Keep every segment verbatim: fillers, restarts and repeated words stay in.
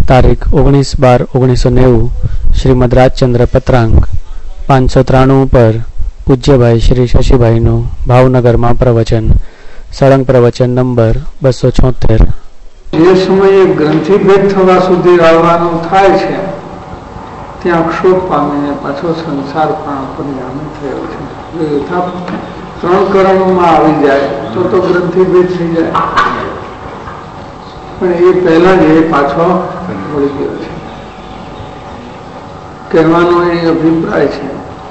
તારીખ ઓગણીસ બાર ઓગણીસો નેવું શ્રીમદ રાજચંદ્ર પત્રાંક પાંચસો ત્રાણું પર પૂજ્યભાઈ શ્રી શશીભાઈનું ભાવનગરમાં પ્રવચન. સળંગ પ્રવચન નંબર બસો છોતેર. જે સમયે ગ્રંથિભેદ થવા સુધી આવવાનું થાય છે ત્યાં ક્ષોભ પામીને પાછો સંસાર પણ પરિણામી થયો છે. ત્રણ કરણોમાં આવી જાય તો તો ગ્રંથિભેદ થઈ જાય, પણ એ પહેલા જ એ પાછો વળી ગયો છે. કહેવાનો એ અભિપ્રાય છે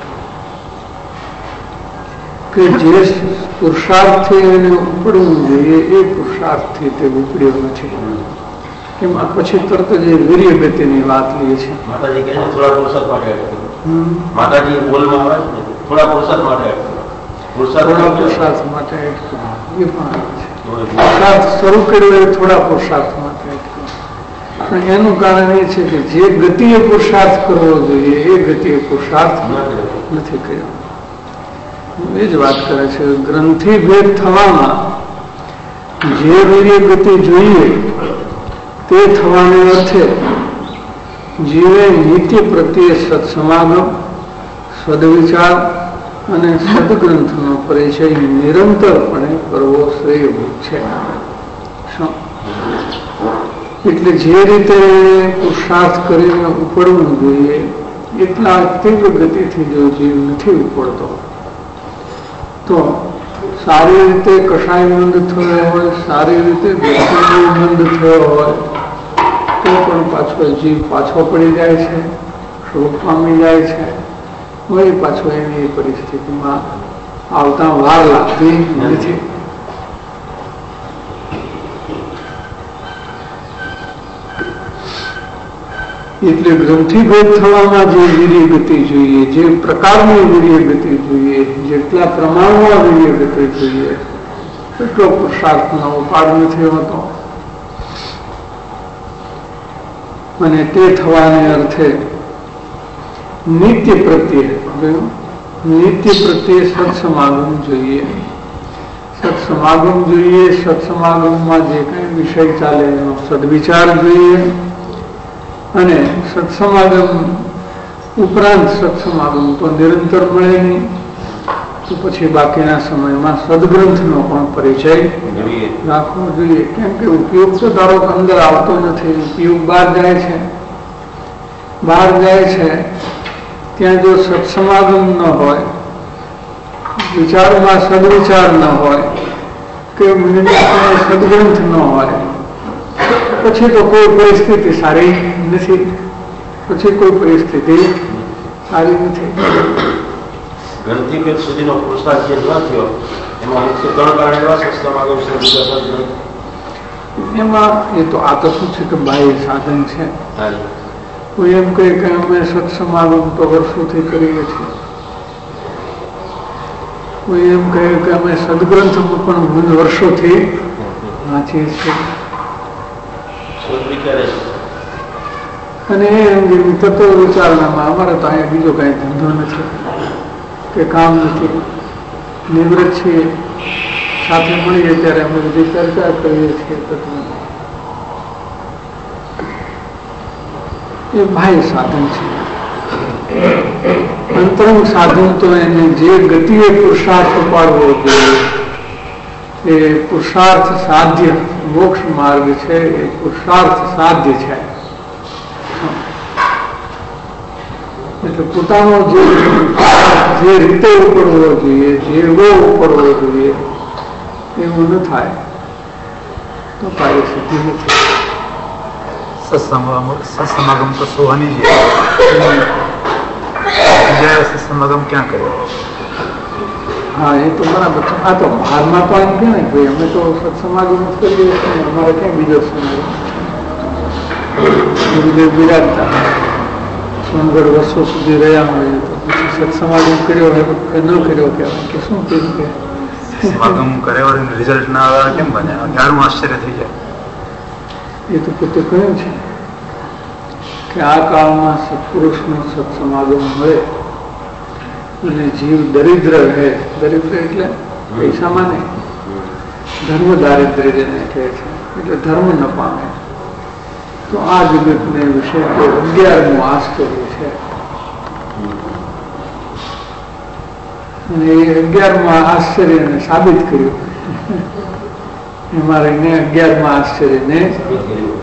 કે જે પુરુષાર્થથી એને ઉપડવું જોઈએ એ પુરુષાર્થથી તે ઉપડ્યો નથી. એમાં પછી તરત જ વીર્ય ગતિની વાત લઈએ છે. માતાજી કહે છે થોડા પુરુષાર્થ માટે માતાજી બોલમાં આવે છે થોડા પુરુષાર્થ માટે થોડા પુરુષાર્થ માટે એ પણ પુરુષાર્થ શરૂ કર્યો એ થોડા પુરુષાર્થ માટે. પણ એનું કારણ એ છે કે જે ગતિએ પુરુષાર્થ કરવો જોઈએ એ ગતિએ પુરુષાર્થ નથી કર્યો. એ જ વાત કરે છે. ગ્રંથિ ભેદ થવામાં જે વીર્ય ગતિ જોઈએ તે થવાને અર્થે જીવે નિત્ય પ્રત્યે સત્સમાગમ, સદવિચાર અને સદગ્રંથનો પરિચય નિરંતરપણે કરવો શ્રેયભૂત છે. એટલે જે રીતે પુરુષાર્થ કરીને ઉપડવું જોઈએ એટલા તીવ્ર ગતિથી જો જીવ નથી ઉપડતો તો સારી રીતે કષાય બંધ થયો હોય, સારી રીતે બંધ થયો હોય તો પણ પાછો જીવ પાછો પડી જાય છે, શોક પામી જાય છે. વળી પાછો એની પરિસ્થિતિમાં આવતા વાર લાગતી નથી. એટલે ગ્રંથિભેદ થવામાં જે વીર્ય ગતિ જોઈએ, જે પ્રકારની વીર્ય ગતિ જોઈએ, જેટલા પ્રમાણમાં વીર્ય ગતિ જોઈએ એટલો પુરુષાર્થનો ઉપાડ નથી હોતો. અને તે થવાને અર્થે નિત્ય પ્રત્યે નિત્ય પ્રત્યે સત્સમાગમ જોઈએ. સત્સમાગમ જોઈએ. સત્સમાગમમાં જે કઈ વિષય ચાલે એનો સદવિચાર જોઈએ. અને સત્સમાગમ ઉપરાંત સત્સમાગમ તો નિરંતર મળે નહીં, તો પછી બાકીના સમયમાં સદગ્રંથનો પણ પરિચય રાખવો જોઈએ. કેમ કે ઉપયોગ તો ધારો અંદર આવતો નથી, ઉપયોગ બહાર જાય છે. બહાર જાય છે ત્યાં જો સત્સમાગમ ન હોય, વિચારમાં સદવિચાર ન હોય કે સદગ્રંથ ન હોય પછી તો કોઈ પરિસ્થિતિ સારી નથી. પછી કોઈ પરિસ્થિતિ સારી નથી. ગ્રંથિભેદ સુધીનો પુરુષાર્થ જે ન થયો એમાં મુખ્ય ત્રણ કારણ એવા સત્સમાગમ એમાં એ તો આ તો શું છે કે બાહ્ય સાધન છે. કોઈ એમ કહે કે અમે સત્સમાગમ તો વર્ષોથી કરીએ છીએ. કોઈ એમ કહે કે અમે સદગ્રંથ પણ વર્ષોથી વાંચીએ છીએ. અને એ અંગે તત્વ વિચારણામાં અમારે તો અહીંયા બીજો કઈ ધંધો નથી કે કામ નથી. નિવૃત્ત છીએ, સાથે મળીએ ત્યારે અમે બધી ચર્ચા કરીએ છીએ. તત્વ એ બાહ્ય સાધન છે. અંતરંગ સાધન તો એને જે ગતિએ પુરુષાર્થ ઉપાડવો જોઈએ એ પુરુષાર્થ સાધ્ય મોક્ષ માર્ગ છે. એ પુરુષાર્થ સાધ્ય છે. એટલે પોતાનો જે જે રીતે ઉપડવો જોઈએ, જેવો ઉપડવો જોઈએ એવું ન થાય તો કાર્ય સિદ્ધિ નથી. સત્સમાગમ તો સોહાની જ સત્સમાગમ ક્યાં કરે? હા, એ તો બરાબર છે. આ તો બહારમાં તો એમ કે ને ભાઈ અમે તો સત્સમાગમ જ કરીએ છીએ, અમારે ક્યાં બીજો સમાગમ બિરાજતા સુંદર વર્ષો સુધી રહ્યા હોય તો પછી સત્સમાગમ કર્યો કે ન કર્યો કહેવાય કે શું કર્યું કે સમાગમ કર્યો રિઝલ્ટ ના આવે કેમ બને? અગિયારમું આશ્ચર્ય થઈ જાય. એ તો પોતે કહ્યું છે કે આ કાળમાં સત્પુરુષનો સત્સમાગમ મળે અને જીવ દરિદ્ર રહે. દરિદ્ર એટલે પૈસામાં નહીં, ધર્મ દારિદ્ર્ય જેને કહે છે. એટલે ધર્મ ન પામે તો આ જગતને વિશે અગિયારમું આશ્ચર્ય છે. અને એ અગિયારમાં આશ્ચર્યને સાબિત કર્યું. એમાં રહીને અગિયારમાં આશ્ચર્યને સાબિત કર્યું.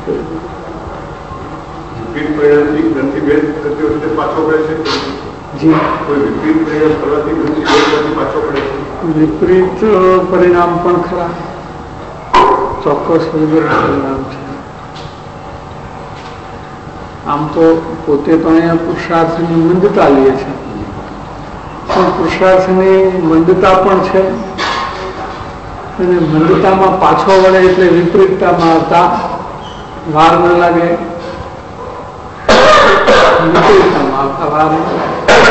વિપરીત પરિણામ પણ ખરા, ચોક્કસ પરિણામ છે. આમ તો પોતે તો અહીંયા પુરુષાર્થની મંદતા લે છે, પણ પુરુષાર્થની મંદતા પણ છે અને મંદતામાં પાછો વળે એટલે વિપરીતતામાં આવતા વાર ન લાગે, વિપરીતતામાં આવતા વાર ન લાગે.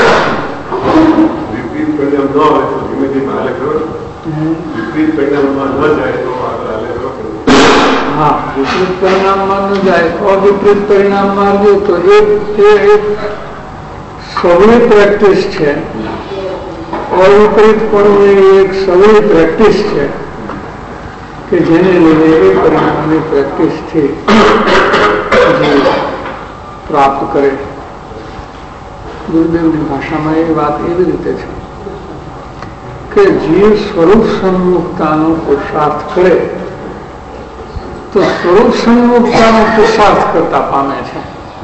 વિપરીત પરિણામ ન આવે તો ધીમે ધીમે હાલે ખરો, વિપરીત પરિણામમાં ન જાય તો આગળ હાલે ખરો. હા, વિપરીત પરિણામમાં ન જાય, અવિપરીત પરિણામમાં આવે તો એક સવળી પ્રેક્ટિસ છે. અવિપરીત પણ એક સવળી પ્રેક્ટિસ છે કે જેને લીધે એ પરિણામની પ્રેક્ટિસથી પ્રાપ્ત કરે. ગુરુદેવની ભાષામાં એ વાત એવી રીતે છે કે જીવ સ્વરૂપ સન્મુખતાનો પુરુષાર્થ કરે તો સ્વરૂપ સન્મુખતાનો પુરુષાર્થ કરતા પામે છે.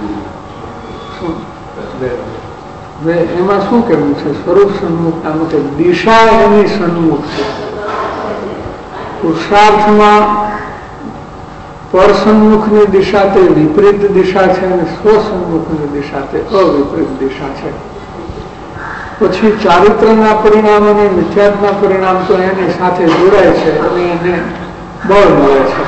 એમાં શું કહેવું છે? સ્વરૂપ સન્મુખતાનું કે દિશા એની સન્મુખ છે. પુરુષાર્થમાં પર સન્મુખની દિશા તે વિપરીત દિશા છે અને સ્વ સન્મુખની દિશા તે અવિપરીત દિશા છે. પછી ચારિત્રના પરિણામ અને મિથ્યાત્મના પરિણામ તો એની સાથે જોડાય છે અને એને બળ મળે છે.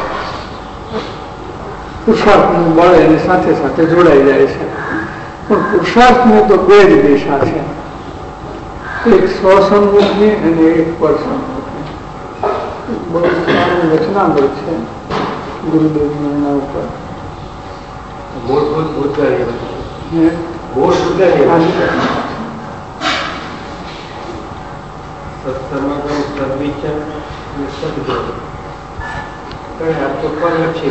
પુરુષાર્થનું બળ એની સાથે સાથે જોડાઈ જાય છે. પણ પુરુષાર્થની તો બે જ દિશા છે, એક સ્વસન્મુખની અને એક પરસન્મુખની. બહુ સારું વચનામૃત છે ગુરુદેવનું એના ઉપર. મૂળભૂત મુદ્દા સત્સમાગમ સદવિચાર સદગુણ આ તો પરલક્ષી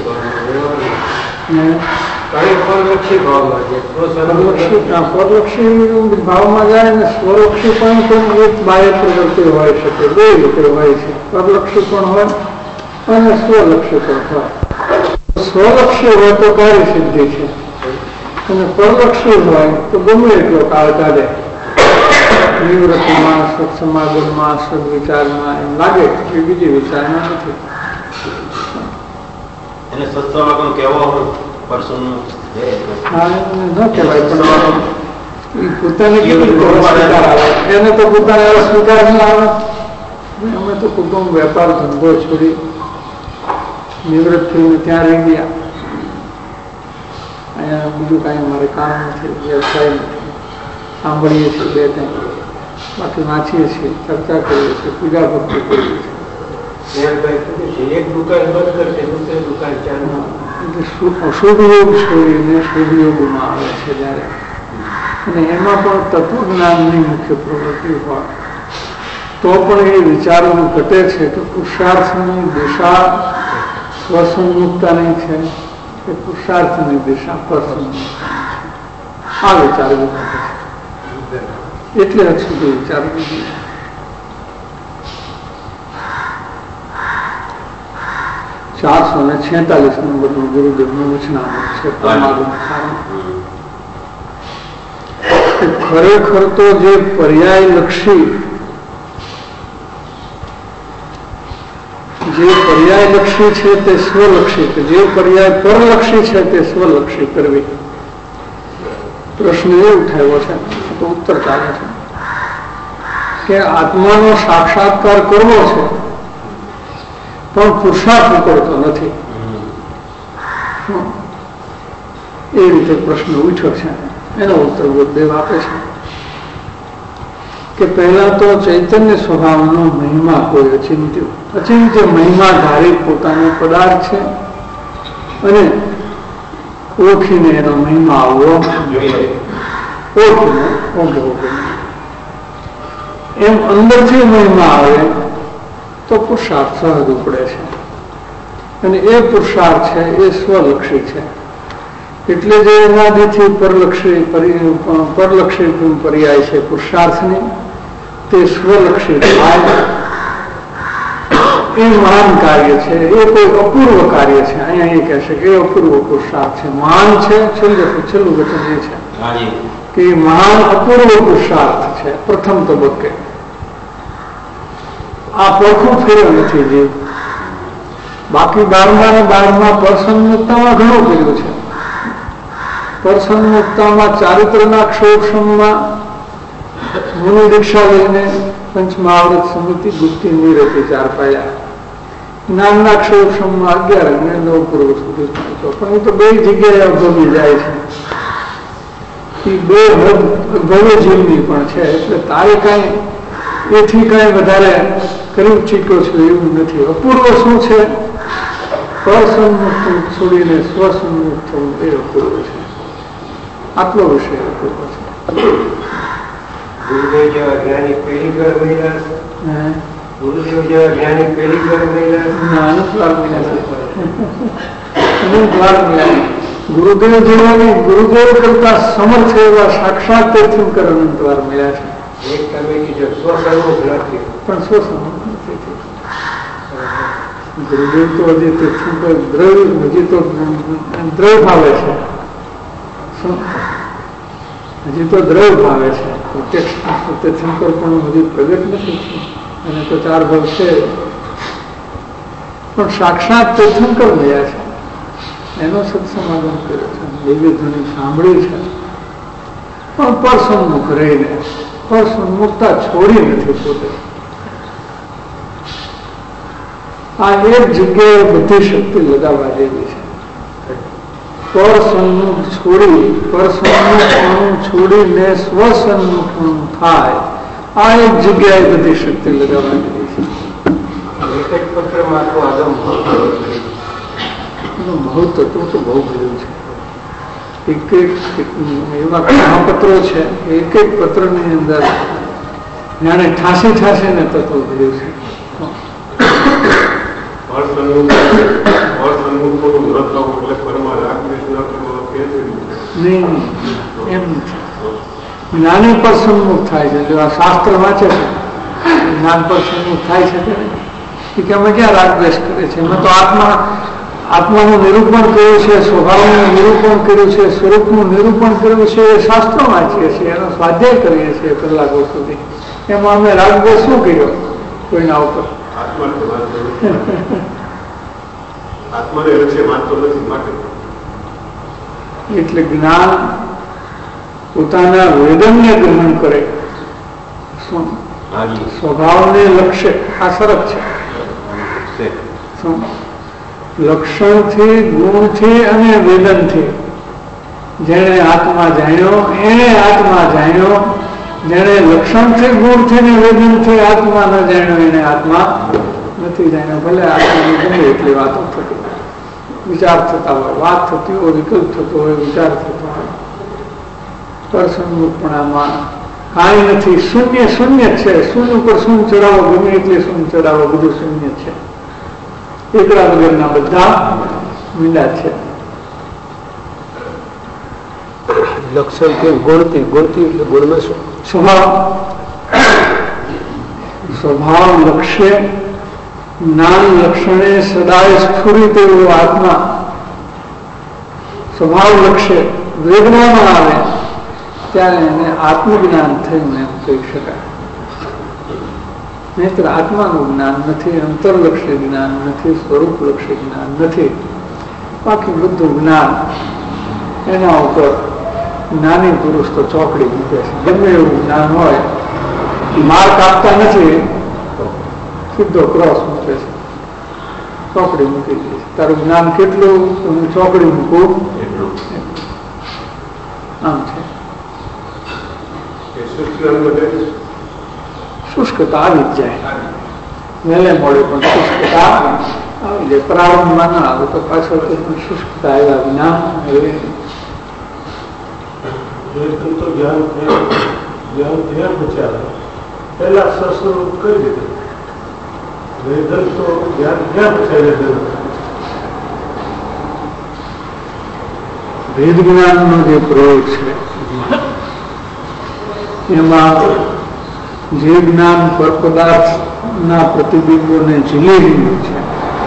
પરલક્ષી ભાવમાં જાય ને સ્વલક્ષી પણ એક બાહ્ય પ્રવૃત્તિ હોય શકે, બે રીતે હોય છે. પરલક્ષી પણ હોય અને સ્વલક્ષી પણ હોય. સ્વલક્ષી હોય તો કાર્ય સિદ્ધિ છે અને પરલક્ષી હોય તો ગમે એટલો કાળ કાઢે. નિવૃત્તિમાં, સત્સમાગમમાં, સદવિચારમાં એમ લાગે કે બીજી વિચારમાં નથી. એને સત્સમાગમ કેવો હોય પરસોનું ન કહેવાય, પણ પોતાની એને તો પોતાને સ્વીકાર ન આવે. અમે તો કુટુંબ વેપાર ધંધો છોડી નિવૃત્ત થઈને ત્યાં રહી ગયા. અહીંયા બીજું કાંઈ અમારે કામ નથી, વ્યવસાય નથી. સાંભળીએ છીએ બે ત્રણ, બાકી વાંચીએ છીએ, ચર્ચા કરીએ છીએ, પૂજા ભક્તિ કરીએ છીએ. એક દુકાન બંધ કરશે, દુસરી દુકાન ચાલુ. અશુભ યોગ છોડીને શુભ યોગમાં આવે છે જયારે, અને એમાં પણ તત્વજ્ઞાનની મુખ્ય પ્રવૃત્તિ હોય તો પણ એ વિચારવું ઘટે છે કે પુરુષાર્થની દિશા સ્વસન્મુખતાની છે કે પુરુષાર્થની દિશા પરસન્મુખતા. આ વિચારવું ઘટે છે, એટલે હદ સુધી વિચારવું જોઈએ. ચારસો ને છેતાલીસ નંબર નું ગુરુદેવનું વચનામૃત છે. ખરેખર તો જે પર્યાય લક્ષી જે પર્યાય લક્ષી છે તે સ્વલક્ષી, જે પર્યાય પરલક્ષી છે તે સ્વલક્ષી કરવી. પ્રશ્ન એ ઉઠાવ્યો છે તો ઉત્તર ચાલે છે કે આત્માનો સાક્ષાત્કાર કરવો છે પણ પુરુષાર્થ કરતો નથી. એ રીતે પ્રશ્ન ઉઠ્યો છે. એનો ઉત્તર ગુરુદેવ આપે છે કે પહેલા તો ચૈતન્ય સ્વભાવનો મહિમા કોઈ અચિંત્ય અચિંત્ય મહિમાધારી પોતાનો પદાર્થ છે અને ઓળખીને એનો મહિમા આવવો ઓળખીને ઓળખવો. એમ અંદરથી મહિમા આવે તો પુરુષાર્થ સહજ ઉપડે છે અને એ પુરુષાર્થ છે એ સ્વલક્ષી છે. એટલે જે અનાદિથી પરલક્ષી પરલક્ષી પર્યાય છે પુરુષાર્થની, તે સ્વલક્ષી થાય એ મહાન કાર્ય છે. એ કોઈ અપૂર્વ કાર્ય છે. અહીંયા એ કહેશે કે એ અપૂર્વ પુરુષાર્થ છે. મહાન છે છેલ્લું છેલ્લું વચન એ છે કે મહાન અપૂર્વ પુરુષાર્થ છે પ્રથમ તબક્કે. આ પરખું ફેરવ નથી જીવ. બાકી બારમા ને બારમા પરસન્મુક્તામાં ઘણું કર્યું છે. પરસન્મુક્તામાં ચારિત્રના ક્ષોક્ષમાં મુનિ દીક્ષા લઈને પંચમહાવૃત સમિતિ ગુપ્તી નિરતિ ચાર પાયા, જ્ઞાનના ક્ષોક્ષમાં અગિયાર અને નવ પૂર્વ સુધી પહોંચ્યો. પણ એ તો બે જગ્યાએ અભવી જાય છે. એ બે ભવ્ય જીવની પણ છે. એટલે તારે કઈ એથી કઈ વધારે કરી ચૂક્યો છે એવું નથી. અપૂર્વ શું છે? પરસન્મુક્ત છોડીને સ્વસન્મુક્ત થવું એ અપૂર્વ છે. આટલો વિષય અપૂર્વ છે. ગુરુદેવ જેવા જ્ઞાની પહેલી વાર મહિલા, ગુરુદેવ જેવા જ્ઞાની પહેલી વાર મહિલા, અનુદ્વાર મહિલા, અનુદ્વાર મહિલા. ગુરુદેવ જેવાની ગુરુદેવ કરતા સમર્થ એવા સાક્ષાત તીર્થંકર અનંતવાર મળ્યા છે. એક તમે કીધું સ્વસન્મુખ નથી, પણ સ્વસન્મુખ નથી. ગુરુદેવ તો હજી તીર્થંકર દ્રવ હજી તો દ્રવ ભાવે છે. હજી તો દ્રવ ભાવે છે. તીર્થંકર પણ હજી પ્રગટ નથી અને તો ચાર ભાવ છે. પણ સાક્ષાત તીર્થંકર મળ્યા છે. એનો સત્સમાગમ કર્યો છે, દિવ્ય ધ્વનિ સાંભળી છે. પણ પરસન્મુખ રહીને પરસન્મુખતા છોડી નથી પોતે. આ એક જગ્યાએ બધી શક્તિ લગાવવા જેવી છે. પરસન્મુખ છોડી પરસન્મુખપણું છોડીને સ્વસન્મુખપણું થાય, આ એક જગ્યાએ બધી શક્તિ લગાવવા જેવી છે. એક જ પત્રમાં તો આદમ મહત્વ તો બહુ બધું છે. એક એક એવા ઘણા પત્રો છે. એક એક પત્રની અંદર જાણે ઠાસી ઠાસી ને તત્વ ભર્યું છે. નહીં એમ નથી. જ્ઞાની પર સન્મુખ થાય છે. જો આ શાસ્ત્ર વાંચે છે જ્ઞાન પર સન્મુખ થાય છે કે અમે ક્યાં રાગદ્વેષ કરે છે? એમાં તો આત્મા આત્માનું નિરૂપણ કર્યું છે, સ્વભાવનું નિરૂપણ કર્યું છે, સ્વરૂપનું નિરૂપણ કર્યું છે. એ શાસ્ત્રો વાંચીએ છીએ, એનો સ્વાધ્યાય કરીએ છીએ કલાકો સુધી. એમાં અમે રાગદ્વેષ શું કર્યો કોઈના ઉપર? એટલે જ્ઞાન પોતાના વેદનને ગ્રહણ કરે, સ્વભાવને લક્ષ્ય. આ સરસ છે. લક્ષણથી, ગુણથી અને વેદનથી જેને આત્મા જાણ્યો એને આત્મા જાણ્યો. જેને લક્ષણથી, ગુણથી ને વેદનથી આત્મા ન જાણ્યો એને આત્મા નથી જાણ્યો. ભલે આત્માની ગમે એટલી વાતો થતી, વિચાર થતા હોય, વાત થતી હોય, વિકલ્પ થતો હોય, વિચાર થતો હોય, પરસન્મુખપણામાં કાંઈ નથી. શૂન્ય શૂન્ય છે. શૂન્ય ઉપર શૂન્ય ચડાવો, ગમે એટલી શૂન્ય ચડાવો, બધું શૂન્ય છે. એકલા વગરના બધા મીંડા છે. લક્ષણ કે ગુણથી ગુણથી એટલે ગુણમાં શું? સ્વભાવ સ્વભાવ લક્ષ્ય જ્ઞાન લક્ષણે સદાય સ્ફુરિત એવો આત્મા સ્વભાવ લક્ષ્ય વેદનામાં આવે ત્યારે એને આત્મજ્ઞાન થયું એમ કહી શકાય. નહીતર આત્માનું જ્ઞાન નથી, અંતરલક્ષી જ્ઞાન નથી, સ્વરૂપલક્ષી જ્ઞાન નથી. બાકી બધું જ્ઞાન એના ઉપર જ્ઞાની પુરુષ તો ચોકડી મૂકે છે. ગમે એવું જ્ઞાન હોય માર્ક આપતા નથી, સીધો ક્રોસ મૂકે છે, ચોકડી મૂકી દે છે. તારું જ્ઞાન કેટલું તો હું ચોકડી મૂકું આમ છે. શુષ્કતા આવી જ જાય, વહેલે મોડે પણ શુષ્કતા આવી જાય. પ્રારંભમાં ના આવે તો પાછળ શુષ્કતા આવ્યા વિના હવે પહેલા સસ્વરૂપ કરી દીધું. વેદન તો જ્ઞાન ક્યાં પૂછાય? વેદન ભેદ જ્ઞાનનો જે પ્રયોગ છે એમાં જે જ્ઞાન પર પદાર્થના પ્રતિબિંબોને ઝીલી રહ્યું છે,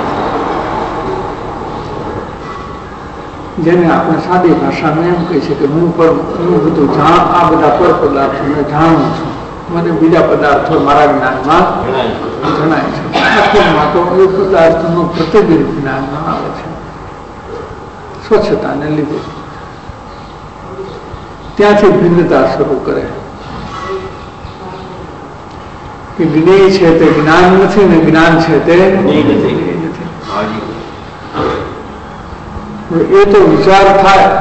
જેને આપણે સાદી ભાષામાં એમ કહી છે કે હું પર હું બધું જાણ આ બધા પર પદાર્થોને જાણું છું, મને બીજા પદાર્થો મારા જ્ઞાનમાં જણાય છે. આત્મામાં તો એ પદાર્થોનું પ્રતિબિંબ જ્ઞાનમાં આવે છે સ્વચ્છતાને લીધે. ત્યાંથી ભિન્નતા શરૂ કરે કે જ્ઞેય છે તે જ્ઞાન નથી ને જ્ઞાન છે તે નથી. એ તો વિચાર થાય,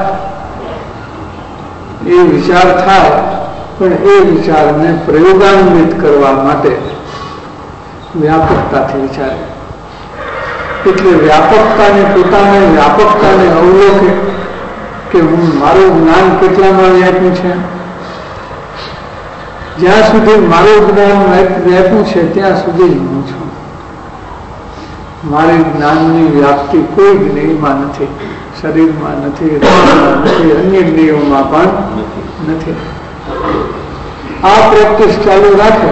એ વિચાર થાય પણ એ વિચારને પ્રયોગાન્વિત કરવા માટે વ્યાપકતાથી વિચારે. એટલે વ્યાપકતાને પોતાને વ્યાપકતાને અવલોકે કે હું મારું જ્ઞાન કેટલામાં વ્યાપ્યું છે. જ્યાં સુધી મારું જ્ઞાન વ્યાપ્યું છે ત્યાં સુધી જ હું છું. મારી જ્ઞાનની વ્યાપ્તિ કોઈ જ્ઞેયમાં નથી, શરીરમાં નથી, નથી, અન્ય જ્ઞેયોમાં પણ નથી. આ પ્રેક્ટિસ ચાલુ રાખે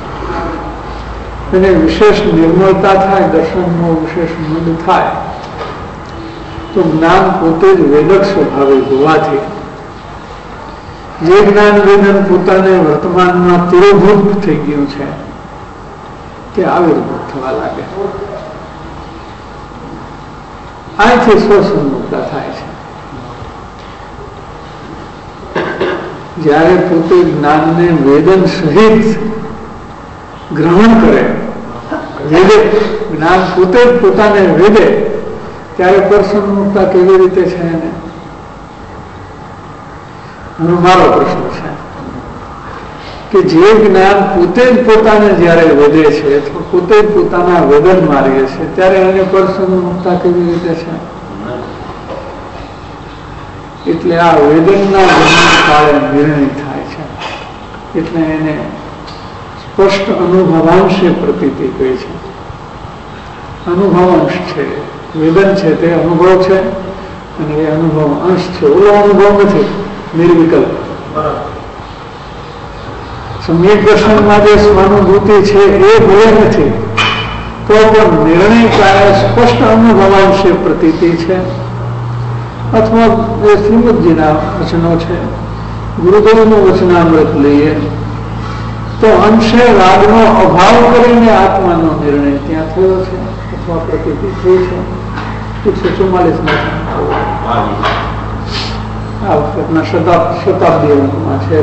અને વિશેષ નિર્મળતા થાય, દર્શનનો વિશેષ મંદ થાય તો જ્ઞાન પોતે જ વેદક સ્વભાવે હોવાથી જે જ્ઞાન વેદન પોતાને વર્તમાનમાં તિરોભૂત થઈ ગયું છે તે આવિર્ભૂત થવા લાગે. અહીંથી સ્વસન્મુખતા થાય છે. જ્યારે પોતે જ્ઞાનને વેદન સહિત ગ્રહણ કરે, વેદે જ્ઞાન પોતે જ પોતાને વેદે, ત્યારે પ્રસન્નતા કેવી રીતે છે એને મારો પ્રશ્ન છે કે જે જ્ઞાન પોતે જ પોતાને જયારે વેદે છે અથવા પોતે જ પોતાના વેદન મારીએ છે ત્યારે એને પ્રસન્નતા કેવી રીતે છે? એટલે આ વેદનના કાળે નિર્ણય થાય છે. એટલે એને સ્પષ્ટ અનુભવાંશે પ્રતીતિ કહે છે. અનુભવાંશ છે, વેદન છે તે અનુભવ છે અને એ અનુભવ અંશ છે. ઓલો અનુભવ નથી, નિર્વિકલ્પ. સમ્યક દર્શનમાં જે સ્વાનુભૂતિ છે એ ભલે નથી તો પણ નિર્ણય કાળે સ્પષ્ટ અનુભવાંશે પ્રતીતિ છે. અથવા જે શ્રીમદજીના વચનો છે, ગુરુદેવનું વચનામૃત લઈએ તો અંશે રાગનો અભાવ કરીને આત્માનો નિર્ણય ત્યાં થયો છે અથવા પ્રતીતિ થઈ છે. એકસો ચુમ્માલીસ આ વખતના શતાબ્દી અંકમાં છે.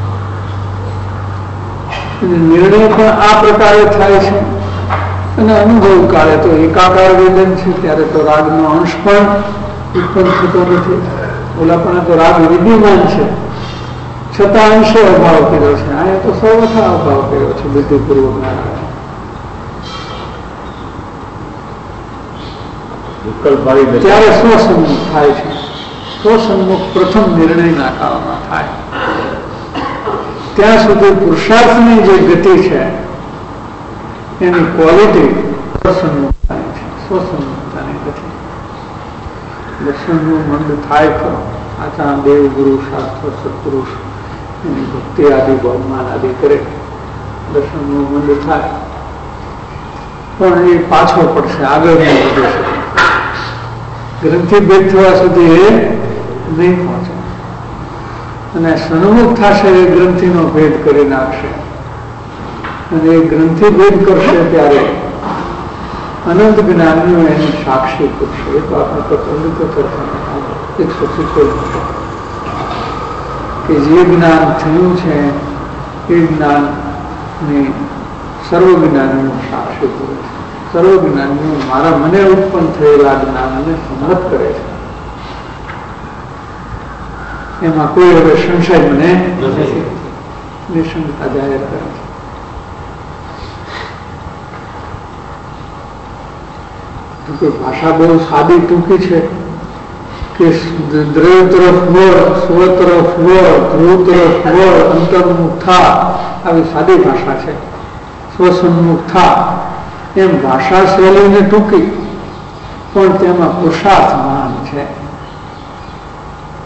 નિર્ણય પણ આ પ્રકારે થાય છે અને અનુભવ કાળે તો એકાકાર વેદન છે ત્યારે તો રાગનો અંશ પણ ઉત્પન્ન થતો નથી. ઓલા પણ તો રાગ વિદ્યમાન છે છતાં અંશે અભાવ કર્યો છે. આ તો સર્વથા અભાવ કર્યો છે બુદ્ધિપૂર્વક. ત્યારે સ્વસન્મુખ થાય છે. સ્વસન્મુખ પ્રથમ નિર્ણયના કાળમાં થાય. ત્યાં સુધી પુરુષાર્થની જે ગતિ છે એની ક્વોલિટી સ્વસન્મુખતાની છે, સ્વસન્મુખતાની ગતિ. દર્શનનું મંદ થાય ખરો, આચાર દેવ ગુરુ શાસ્ત્ર સત્પુરુષ એની ભક્તિ આદિ બહુમાન આદિ કરે, દર્શનનું મંદ થાય પણ એ પાછો પડશે, આગળ નહીં વધે છે. ગ્રંથિ ભેદ થવા સુધી એ નહીં પહોંચે અને સન્મુખ થશે એ ગ્રંથિનો ભેદ કરી નાખશે અને એ ગ્રંથિ ભેદ કરશે ત્યારે અનંત જ્ઞાનનું એની સાક્ષી પૂછશે. એ તો આપણે તો પંડિતો એકસો સિત્તેર કે જે જ્ઞાન થયું છે એ જ્ઞાનની સર્વ જ્ઞાનનું સાક્ષી પૂરે છે. સર્વ જ્ઞાનનું મારા મને ઉત્પન્ન થયેલા જ્ઞાનને સમર્થ કરે છે. એમાં કોઈ હવે સંશય મને નથી, નિશંકતા જાહેર કરે છે. ભાષા બહુ સાદી ટૂંકી છે કે દ્રવ્ય તરફ વળ, સ્વ તરફ વળ, ધ્રુવ તરફ વળ, અંતર્મુખ થા, આવી સાદી ભાષા છે. સ્વસન્મુખ થા એમ ભાષા શૈલીને ટૂંકી પણ તેમાં પુરુષાર્થ મહાન છે.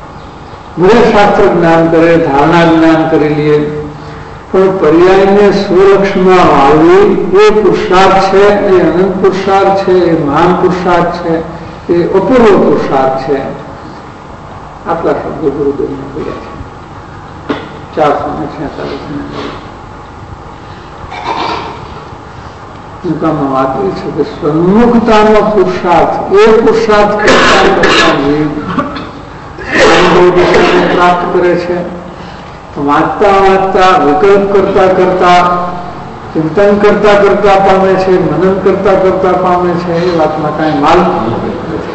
ભલે શાસ્ત્ર જ્ઞાન કરે, ધારણા જ્ઞાન કરી લઈએ, પણ પર્યાયને સ્વલક્ષમાં વાળવી એ પુરુષાર્થ છે, એ અનંત પુરુષાર્થ છે, એ મહાન પુરુષાર્થ છે, એ અપૂર્વ પુરુષાર્થ છે. આટલા શબ્દો ગુરુદેવને બોલ્યા છે. ચારસો ને છેતાલીસ ટૂંકામાં વાત એ છે કે સન્મુખતાનો પુરુષાર્થ એ પુરુષાર્થ કરતા કરતા જીવ પ્રાપ્ત કરે છે. વાંચતા વાંચતા વિકલ્પ કરતા કરતા ચિંતન કરતા કરતા પામે છે, મનન કરતા કરતા પામે છે. એ વાતમાં કાંઈ માલ નથી.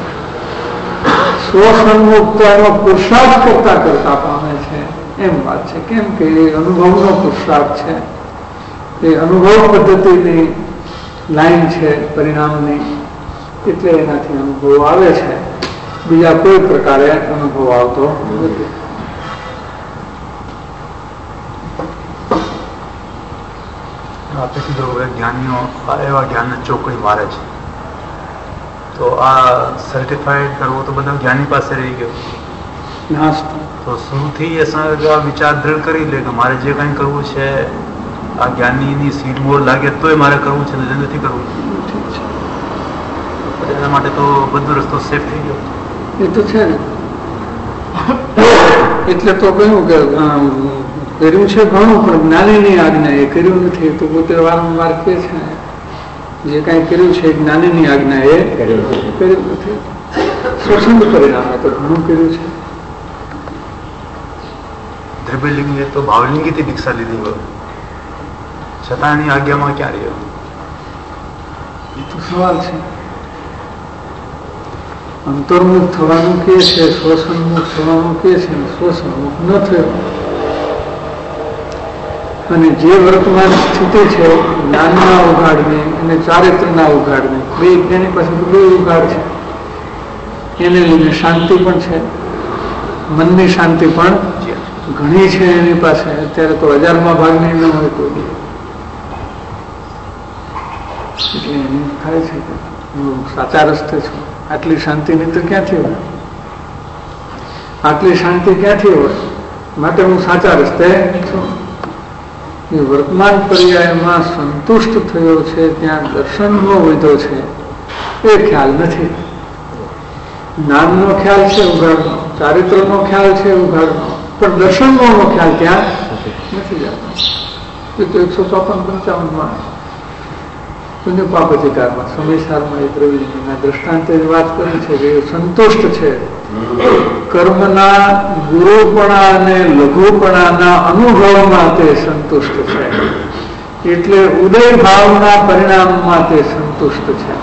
સ્વસન્મુખતાનો પુરુષાર્થ કરતા કરતા પામે છે એમ વાત છે. કેમ કે એ અનુભવનો પુરુષાર્થ છે, એ અનુભવ પદ્ધતિની લાઈન છે પરિણામની, એટલે એનાથી અનુભવ આવે છે. બીજા કોઈ પ્રકારે અનુભવ આવતો નથી. આપણે કીધું હવે જ્ઞાનીઓ એવા જ્ઞાનને ચોકડી મારે છે, તો આ સર્ટિફાઈડ કરવો તો બધા જ્ઞાની પાસે રહી ગયો. તો શુરુથી એ આ વિચાર દ્રઢ કરી લે કે મારે જે કંઈ કરવું છે આ જ્ઞાનીની સીટ મોર લાગે તોય મારે કરવું છે, જે નથી કરવું. એના માટે તો બધો રસ્તો સેફ થઈ ગયો. એ તો છે ને, એટલે તો કહ્યું કે કર્યું છે ઘણું, પણ જ્ઞાનીની આજ્ઞા એ કર્યું નથી. તો પોતે વારંવાર કે છે જે કાંઈ કર્યું છે જ્ઞાનીની આજ્ઞા એ કર્યું નથી. સ્વચ્છંદ પરિણામે તો ઘણું કર્યું છે. દ્રવ્યલિંગીએ તો ભાવલિંગીથી દીક્ષા લીધી હોય છતાં એની આજ્ઞામાં ક્યાં રહ્યો? એ તો સવાલ છે. અંતર્મુખ થવાનું કે છે, સ્વસન્મુખ થવાનું કે છે, સ્વસન્મુખ ન થયો. અને જે વર્તમાન સ્થિતિ છે જ્ઞાનના ઉઘાડની અને ચારિત્રના ઉઘાડની, બે જેની પાસે બે ઉઘાડ છે, એને લીધે શાંતિ પણ છે, મનની શાંતિ પણ ઘણી છે એની પાસે. અત્યારે તો હજારમાં ભાગની ન હોય કોઈ, એટલે એની થાય છે કે હું સાચા રસ્તે છું. આટલી શાંતિની તો ક્યાંથી હોય? આટલી શાંતિ ક્યાંથી હોય? માટે હું સાચા રસ્તે છું. એ વર્તમાન પર્યાયમાં સંતુષ્ટ થયો છે, ત્યાં દર્શનનો વિધો છે એ ખ્યાલ નથી. જ્ઞાનનો ખ્યાલ છે ઉઘાડનો, ચારિત્રનો ખ્યાલ છે ઉઘાડનો, પણ દર્શનનો ખ્યાલ ત્યાં નથી જતો. એ તો એકસો ચોપન પંચાવનમાં પુણ્ય પાપ અધિકારમાં સમયસારમાં એ દ્રવ્યના દ્રષ્ટાંતે વાત કરી છે કે સંતુષ્ટ છે કર્મના ગુરુપણા અને લઘુપણાના અનુભવમાં તે સંતુષ્ટ છે. એટલે ઉદય ભાવના પરિણામમાં તે સંતુષ્ટ છે.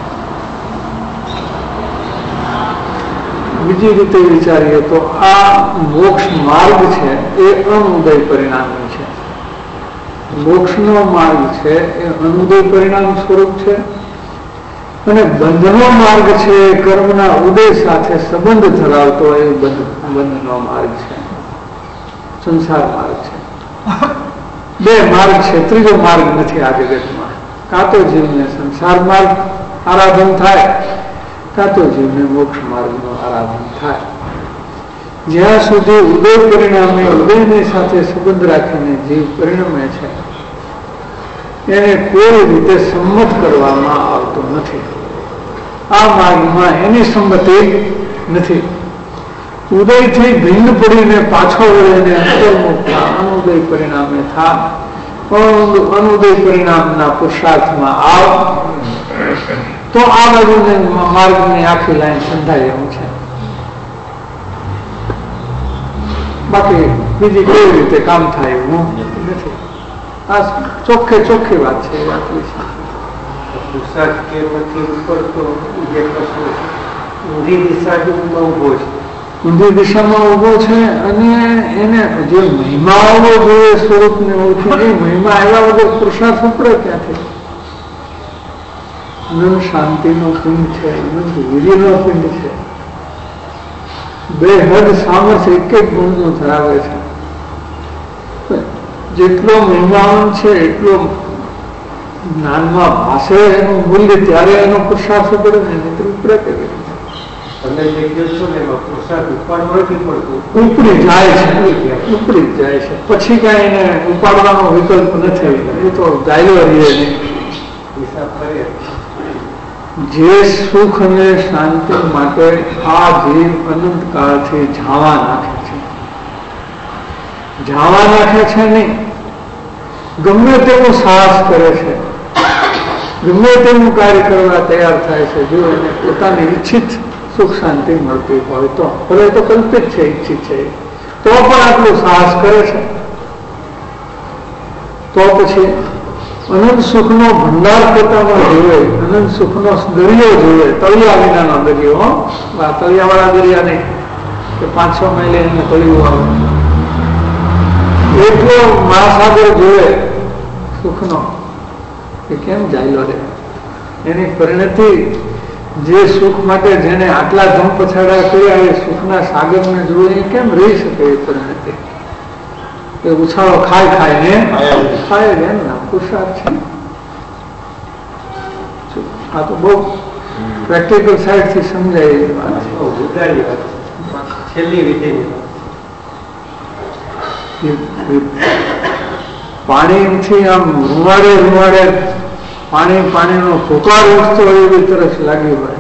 બીજી રીતે વિચારીએ તો આ મોક્ષ માર્ગ છે એ અનુદય પરિણામી છે. મોક્ષનો માર્ગ છે એ અનુદય પરિણામ સ્વરૂપ છે, અને બંધનો માર્ગ છે કર્મના ઉદય સાથે સંબંધ ધરાવતો એ બંધનો માર્ગ છે, સંસાર માર્ગ છે. બે માર્ગ છે, ત્રીજો માર્ગ નથી આ જગતમાં. કાં તો જીવને સંસાર માર્ગ આરાધન થાય, કાં તો જીવને મોક્ષ માર્ગનું આરાધન થાય. જ્યાં સુધી ઉદય પરિણામે ઉદયની સાથે સંબંધ રાખીને જીવ પરિણમે છે એને કોઈ રીતે સંમત કરવામાં આવતો નથી. આ માર્ગમાં એની સંમતિ નથી. ઉદયથી ભિન્ન પડીને પાછો વળીને અંતર્મુખ અનુદય પરિણામે થાય, અનુદય પરિણામના પુરુષાર્થમાં આવ તો આ બાજુને માર્ગની આખી લાઈન સંધાય એવું છે. બાકી બીજી કેવી રીતે કામ થાય એવું નથી. આ ચોખ્ખે ચોખ્ખી વાત છે. આટલી છે. પુરુષાર્થ કેમથી ઉપર તો જે પ્રશ્ન ઊંધી દિશામાં ઉભો છે, ઊંધી દિશામાં ઉભો છે, અને એને જે મહિમાઓ જોઈએ સ્વરૂપને ઓળખી એ મહિમા આવ્યા વગર પુરુષાર્થ ઉપડે ક્યાંથી? અનંત શાંતિનો પિંડ છે, અનંત વીર્યનો પિંડ છે, બે હદ સામર્થ્ય એક એક ગુણનું ધરાવે છે. જેટલો મહિમાન છે એટલો જ્ઞાનમાં ભાષે એનું મૂલ્ય ત્યારે એનો પુરુષાર્થ પડે ને, નહીં ઉપડે કેવી રીતે? તમે જે કહો છો ને એમાં પુરુષાર્થ ઉપાડવો નથી પડતું, ઉપરી જાય છે, ઉપરી જાય છે, પછી કઈ એને ઉપાડવાનો વિકલ્પ નથી. એ તો ગાયલો રહીએ નહીં. હિસાબ કરીએ જે સુખ અને શાંતિ માટે આ જીવ અનંત કાળથી ઝાવા નાખે છે, ઝાવા નાખે છે નહીં, ગમે તેવું સાહસ કરે છે, ગમે તેવું કાર્ય કરવા તૈયાર થાય છે, જો એને પોતાની ઈચ્છિત સુખ શાંતિ મળતી હોય તો. ભલે તો કલ્પિત છે, ઈચ્છિત છે, તો પણ આટલું સાહસ કરે છે. તો પછી અનંત સુખનો ભંડાર પોતામાં જોવે, અનંત સુખનો દરિયો જોવે, તળિયા વિનાનો દરિયો. આ તળિયાવાળા દરિયા નહીં કે પાંચ છ માઇલે એને તળિયું આવે, એટલો મહાસાગર જોવે સુખનો કે કેમ જાયલો રહે. એની પરિણતિ જે સુખ માટે જેને આટલા ધમ પછાડા કર્યા એ સુખના સાગરને જોઈને કેમ રહી શકે. એ પરિણતિ એ ઉછાળો ખાય ખાય ને ખાય ને એમ પુરુષાર્થ છે. આ તો બહુ પ્રેક્ટિકલ સાઈડ થી સમજાય એવી વાત છે. ઉદારી વાત, છેલ્લી વિધિની પાણીથી આમ રૂવાડે રૂવાડે પાણી પાણીનો ફૂંકાર ઉઠતો હોય એવી તરસ લાગી હોય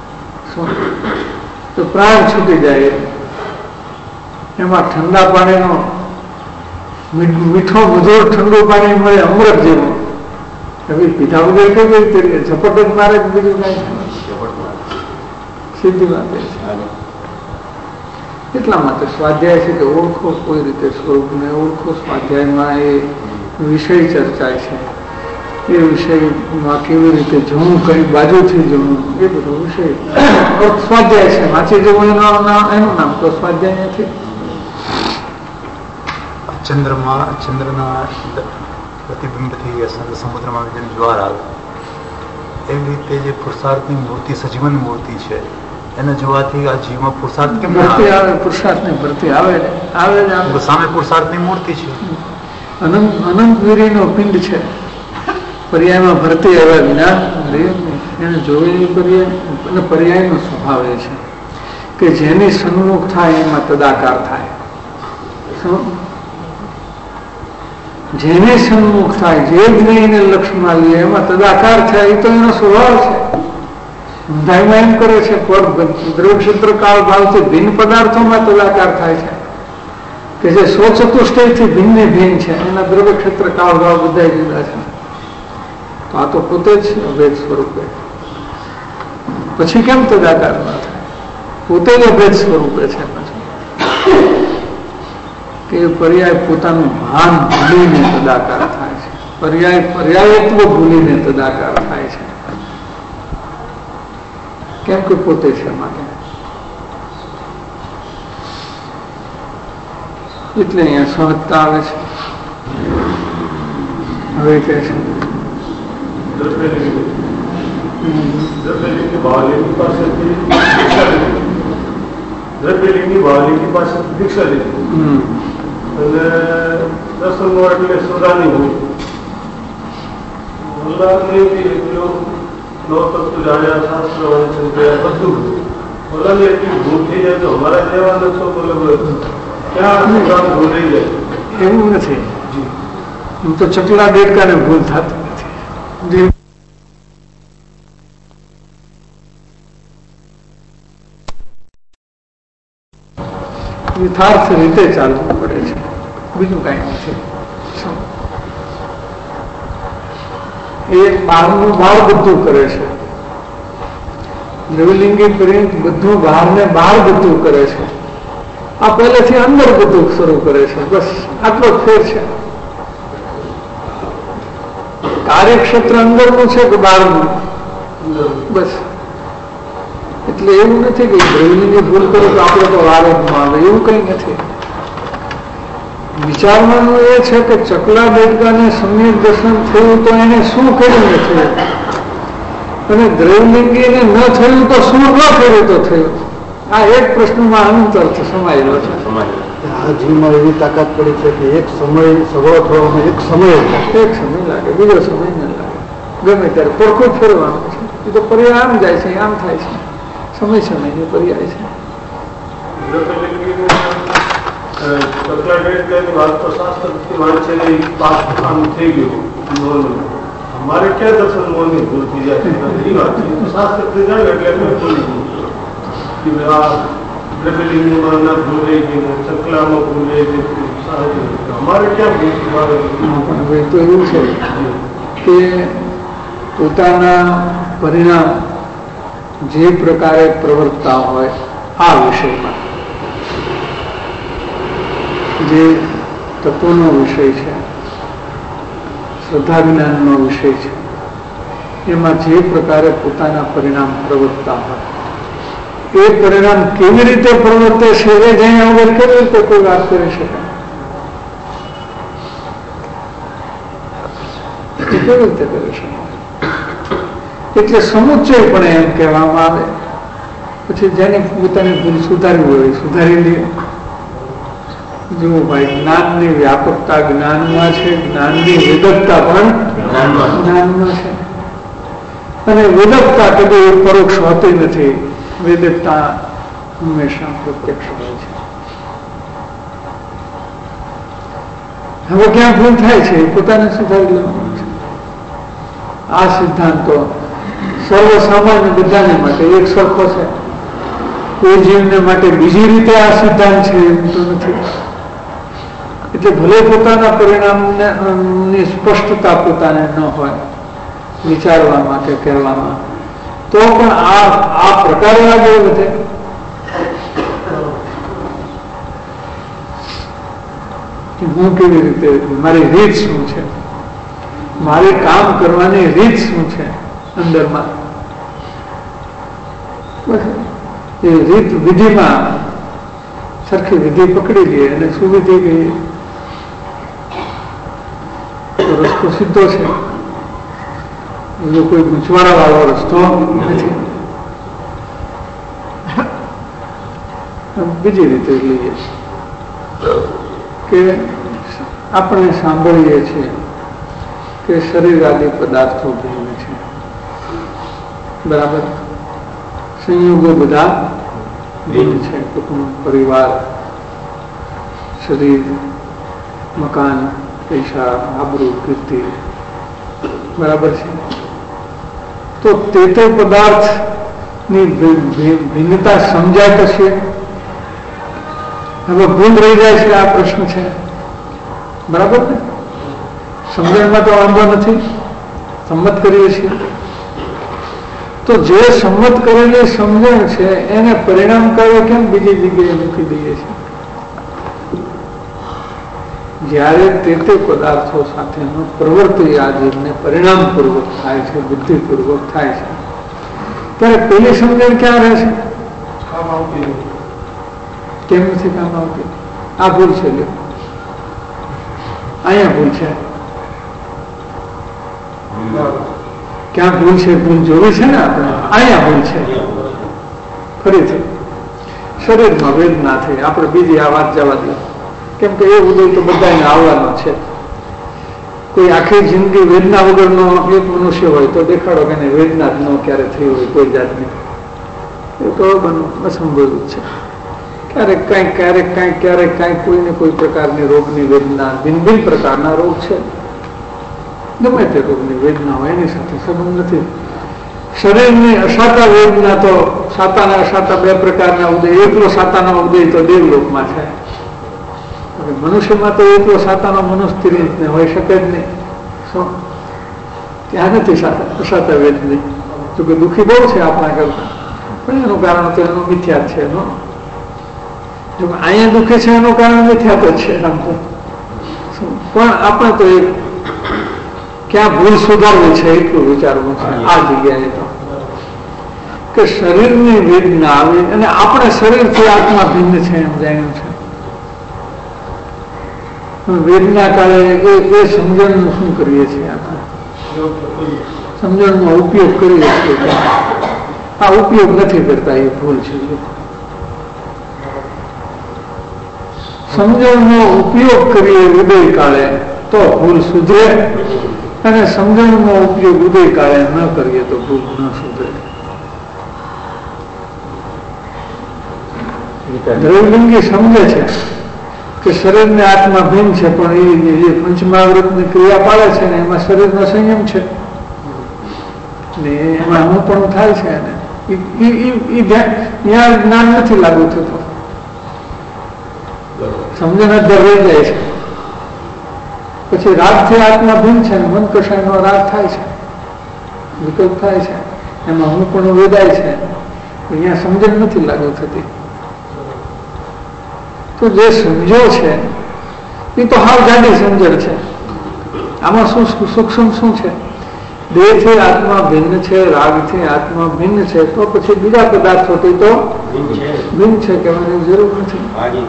તો પ્રાણ છૂટી જાય. એમાં ઠંડા પાણીનો મીઠો મધુર ઠંડુ પાણી મળે અમૃત જેવું. હવે પીધા વગર કેવી રીતે ઝપટ જ મારે બીજું કઈ સીધી વાત છે. એટલા માટે સ્વાધ્યાય છે કે ઓળખો કોઈ રીતે સ્વરૂપને ઓળખો. સ્વાધ્યાયમાં એ વિષય ચર્ચાય છે, એ વિષયમાં કેવી રીતે જવું, કઈ બાજુથી જવું, એ બધો વિષય સ્વાધ્યાય છે. વાંચી જવું એનું એનું નામ તો સ્વાધ્યાય નથી. ચંદ્રમાં ચંદ્રના પ્રતિબિંબથી સમુદ્રમાં જેમ જ્વાર આવે એવી રીતે જે પુરુષાર્થની મૂર્તિ, સજીવન મૂર્તિ છે, એને જોવાથી આ જીવમાં પુરુષાર્થ કેમ આવે? પુરુષાર્થની ભરતી આવે આવે સામે પુરુષાર્થની મૂર્તિ છે. અનંત અનંત વીરીનો પિંડ છે, પર્યાયમાં ભરતી આવે વિના એને જોયેલી પર્યાય અને પર્યાયનો સ્વભાવ એ છે કે જેની સન્મુખ થાય એમાં તદાકાર થાય. જેને સન્મુખ થાય, જે જ્ઞાનીને લક્ષ્યમાં લે એમાં તદાકાર થાય. એ તો એનો સ્વભાવ છે. ઊંધાઈમાં એમ કરે છે દ્રવ્ય ક્ષેત્ર કાળ ભાવથી ભિન્ન પદાર્થોમાં તદાકાર થાય છે કે જે સો ચતુષ્ટયથી ભિન્ન ભિન્ન છે, એના દ્રવ્ય ક્ષેત્ર કાળ ભાવ બધા જુદા છે. તો આ તો પોતે જ અભેદ સ્વરૂપે. પછી કેમ તદાકાર ના થાય? પોતે જ અભેદ સ્વરૂપે છે. કે પર્યાય પોતાનું ભાન ભૂલીને તદાકાર થાય છે, પર્યાય પર્યાયત્વ ભૂલીને તદાકાર થાય છે. કેમ કે પોતે છે માટે. એટલે અહીંયા સહજતા આવે છે. હવે કે છે દ્રવ્યલિંગની ભાવલિંગની પાસેથી દ્રવ્યલિંગની ભાવલિંગની પાસેથી દીક્ષા લીધી અને દર્શનનો એટલે સુરાની હોય ઓલાની એટલું નવતત્વ જાણ્યા, શાસ્ત્ર વાંચન કર્યા, બધું ઓલાની એટલી ભૂલ થઈ જાય તો અમારા જેવા નકશો બોલે ક્યાં ભૂલ થઈ જાય. એવું નથી. એમ તો ચકલા દેડકાને ભૂલ થતી નથી. યથાર્થ રીતે ચાલવું પડે છે, બીજું કઈ નથી. એ બહારનું બહાર બધું કરે છે. દ્રવલિંગી પર્યંત બધું બહાર ને બહાર બધું કરે છે. આ પહેલેથી અંદર બધું શરૂ કરે છે. બસ આટલો જ ફેર છે. કાર્યક્ષેત્ર અંદરનું છે કે બહારનું? બસ. એટલે એવું નથી કે દ્રવ્યની ભૂલ કરો તો આપણે તો આરોપમાં આવે, એવું કઈ નથી. વિચારવાનું એ છે કે ચકલા દેડકાને સમ્યક દર્શન થયું તો એને શું કર્યું નથી, અને દ્રવ્યલિંગીને ન થયું તો શું ન કર્યું તો થયું. આ એક પ્રશ્નમાં અનંત અર્થ સમાયેલો છે. આ જીવમાં એવી તાકાત પડી છે કે એક સમય સગળો થવામાં એક સમય એક સમય લાગે, બીજો સમય ન લાગે. ગમે ત્યારે પડખું ફેરવાનું છે. એ તો પરિણામ જાય છે, આમ થાય છે. સમય સમયની પર્યાય છે. વાત તો શાસ્ત્ર વાત છે આમ થઈ ગયું, અમારે ક્યાં દર્શન મોની ભૂલ થઈ જાય એ વાત છે. શાસ્ત્ર થઈ જાય એટલે અમે ભૂલી ગયું કે આ ડબલિંગમાં ના ભૂલ રહી ગઈ, ચકલામાં ભૂલ રહી ગઈ, અમારે ક્યાં ભૂલ પણ તો એવું છે કે પોતાના પરિણામ જે પ્રકારે પ્રવર્તતા હોય આ વિષયમાં, જે તત્વનો વિષય છે, શ્રદ્ધા જ્ઞાનનો વિષય છે, એમાં જે પ્રકારે પોતાના પરિણામ પ્રવર્તતા હોય એ પરિણામ કેવી રીતે પ્રવર્તે છે એ જાણ્યા વગર કેવી રીતે કોઈ વાત કરી શકાય? કેવી રીતે કરી શકાય? એટલે સમુચ્ચય પણ એમ કહેવામાં આવે. પછી જેને પોતાની ભૂલ સુધારવી હોય સુધારી લે. જો ભાઈ જ્ઞાનની વ્યાપકતા જ્ઞાનમાં છે, જ્ઞાનની વિદગ્ધતા પણ જ્ઞાનમાં છે, અને વિદગ્ધતા કદી પરોક્ષ હોતી નથી. વિદગ્ધતા હંમેશા પ્રત્યક્ષ હોય છે. હવે ક્યાં ભૂલ થાય છે એ પોતાને સુધારી લેવાનું છે. આ સિદ્ધાંતો સર્વસામાન્ય બધાને માટે એક સરખો છે. કોઈ જીવને માટે બીજી રીતે આ સિદ્ધાંત છે એમ તો નથી. એટલે ભલે પોતાના પરિણામને ની સ્પષ્ટતા પોતાને ન હોય વિચારવામાં કે કહેવામાં, તો પણ આ આ પ્રકારે આગળ વધે. હું કેવી રીતે, મારી રીત શું છે, મારી કામ કરવાની રીત શું છે અંદરમાં, એ રીત વિધિમાં સરખી વિધિ પકડી લઈએ અને સુવિધિ ગઈ તો રસ્તો સીધો છે. જો કોઈ ગૂંચવાડા વાળો રસ્તો નથી. બીજી રીતે લઈએ કે આપણે સાંભળીએ છીએ કે શરીર આદિ પદાર્થો ભિન્ન છે, બરાબર? સંયોગો બધા ભિન્ન છે. કુટુંબ, પરિવાર, શરીર, મકાન, પૈસા, આબરૂ, કીર્તિ, બરાબર છે. તો તે તે પદાર્થની ભિન્નતા સમજાય પછી હવે ભૂલ રહી જાય છે આ પ્રશ્ન છે, બરાબર ને? સમજણમાં તો વાંધો નથી, સંમત કરીએ છીએ. તો જે સંમત કરેલી સમજણ છે એને પરિણામ કરે કેમ બીજી જગ્યાએ મૂકી દઈએ છીએ? જ્યારે તે તે પદાર્થો સાથેનો પ્રવૃત્તિ આ જીવને પરિણામપૂર્વક થાય છે, બુદ્ધિપૂર્વક થાય છે, ત્યારે પેલી સમજણ ક્યાં રહે છે? કેમ નથી કામ આવતી? આ ભૂલ છે. લ્યો અહીંયા ભૂલ છે. ક્યાં ભૂલ છે? ભૂલ જોવી છે ને આપણે. અહીંયા ભૂલ છે. ફરીથી શરીરમાં વેદના થઈ, આપણે બીજી આ વાત જવા દઈએ, કેમ કે એ ઉદય તો બધાને આવવાનો છે. કોઈ આખી જિંદગી વેદના વગરનો એક મનુષ્ય હોય તો દેખાડો કે વેદના જ ન ક્યારે થઈ હોય કોઈ જાતની, એ તો અસંભવ છે. ક્યારેક કંઈક ક્યારેક કંઈક ક્યારેક કંઈક કોઈને કોઈ પ્રકારની રોગની વેદના, ભિન્ન ભિન્ન પ્રકારના રોગ છે, ગમે તે રોગની વેદના હોય એની સાથે સંબંધ નથી. શરીરની અસાતા વેદના તો સાતાના અસાતા બે પ્રકારના ઉદય. એકલો સાતાનો ઉદય તો દેવલોકમાં છે. મનુષ્યમાં તો એટલો સાતાનો મનુષ્ય હોઈ શકે જ નહીં. શું ત્યાં નથી અસાતા વેદની? જો કે દુઃખી બહુ છે આપણા કરતા, પણ એનું કારણ તો એનું મિથ્યાત છે. એનો જો અહીંયા દુઃખી છે એનું કારણ મિથ્યાત જ છે આમ તો. પણ આપણે તો એક ક્યાં ભૂલ સુધારવી છે એટલું વિચારવું છે આ જગ્યાએ તો, કે શરીરની વેદના આવી અને આપણે શરીરથી આત્મા ભિન્ન છે એમ જાણ્યું છે. વેદના કાળે એ એ સમજણનું શું કરીએ છીએ? આપણે સમજણનો ઉપયોગ કરીએ છીએ, આ ઉપયોગ નથી કરતા, એ ભૂલ છે. સમજણનો ઉપયોગ કરીએ ઉદય કાળે તો ભૂલ સુધરે, અને સમજણનો ઉપયોગ ઉદય કાળે ન કરીએ તો ભૂલ ન સુધરે. દ્રવ્યલિંગી સમજે છે કે શરીરને આત્મા ભિન્ન છે, પણ એ પંચમહાવૃતની ક્રિયા પાડે છે ને એમાં શરીરનો સંયમ છે ને એમાં હું પણ થાય છે ને ત્યાં જ્ઞાન નથી લાગુ થતું, સમજણ જ રહી જાય છે. પછી રાગથી આત્મા ભિન્ન છે ને મન કષાયનો રાગ થાય છે, વિકલ્પ થાય છે, એમાં હું પણ વેદાય છે, અહીંયા સમજણ નથી લાગુ થતી. તો જે સમજો છે એ તો હાવ જાડી સમજણ છે. આમાં શું સૂક્ષ્મ શું છે? દેહથી આત્મા ભિન્ન છે, રાગથી આત્મા ભિન્ન છે, તો પછી બીજા પદાર્થોથી તો ભિન્ન છે કહેવાની જરૂર નથી.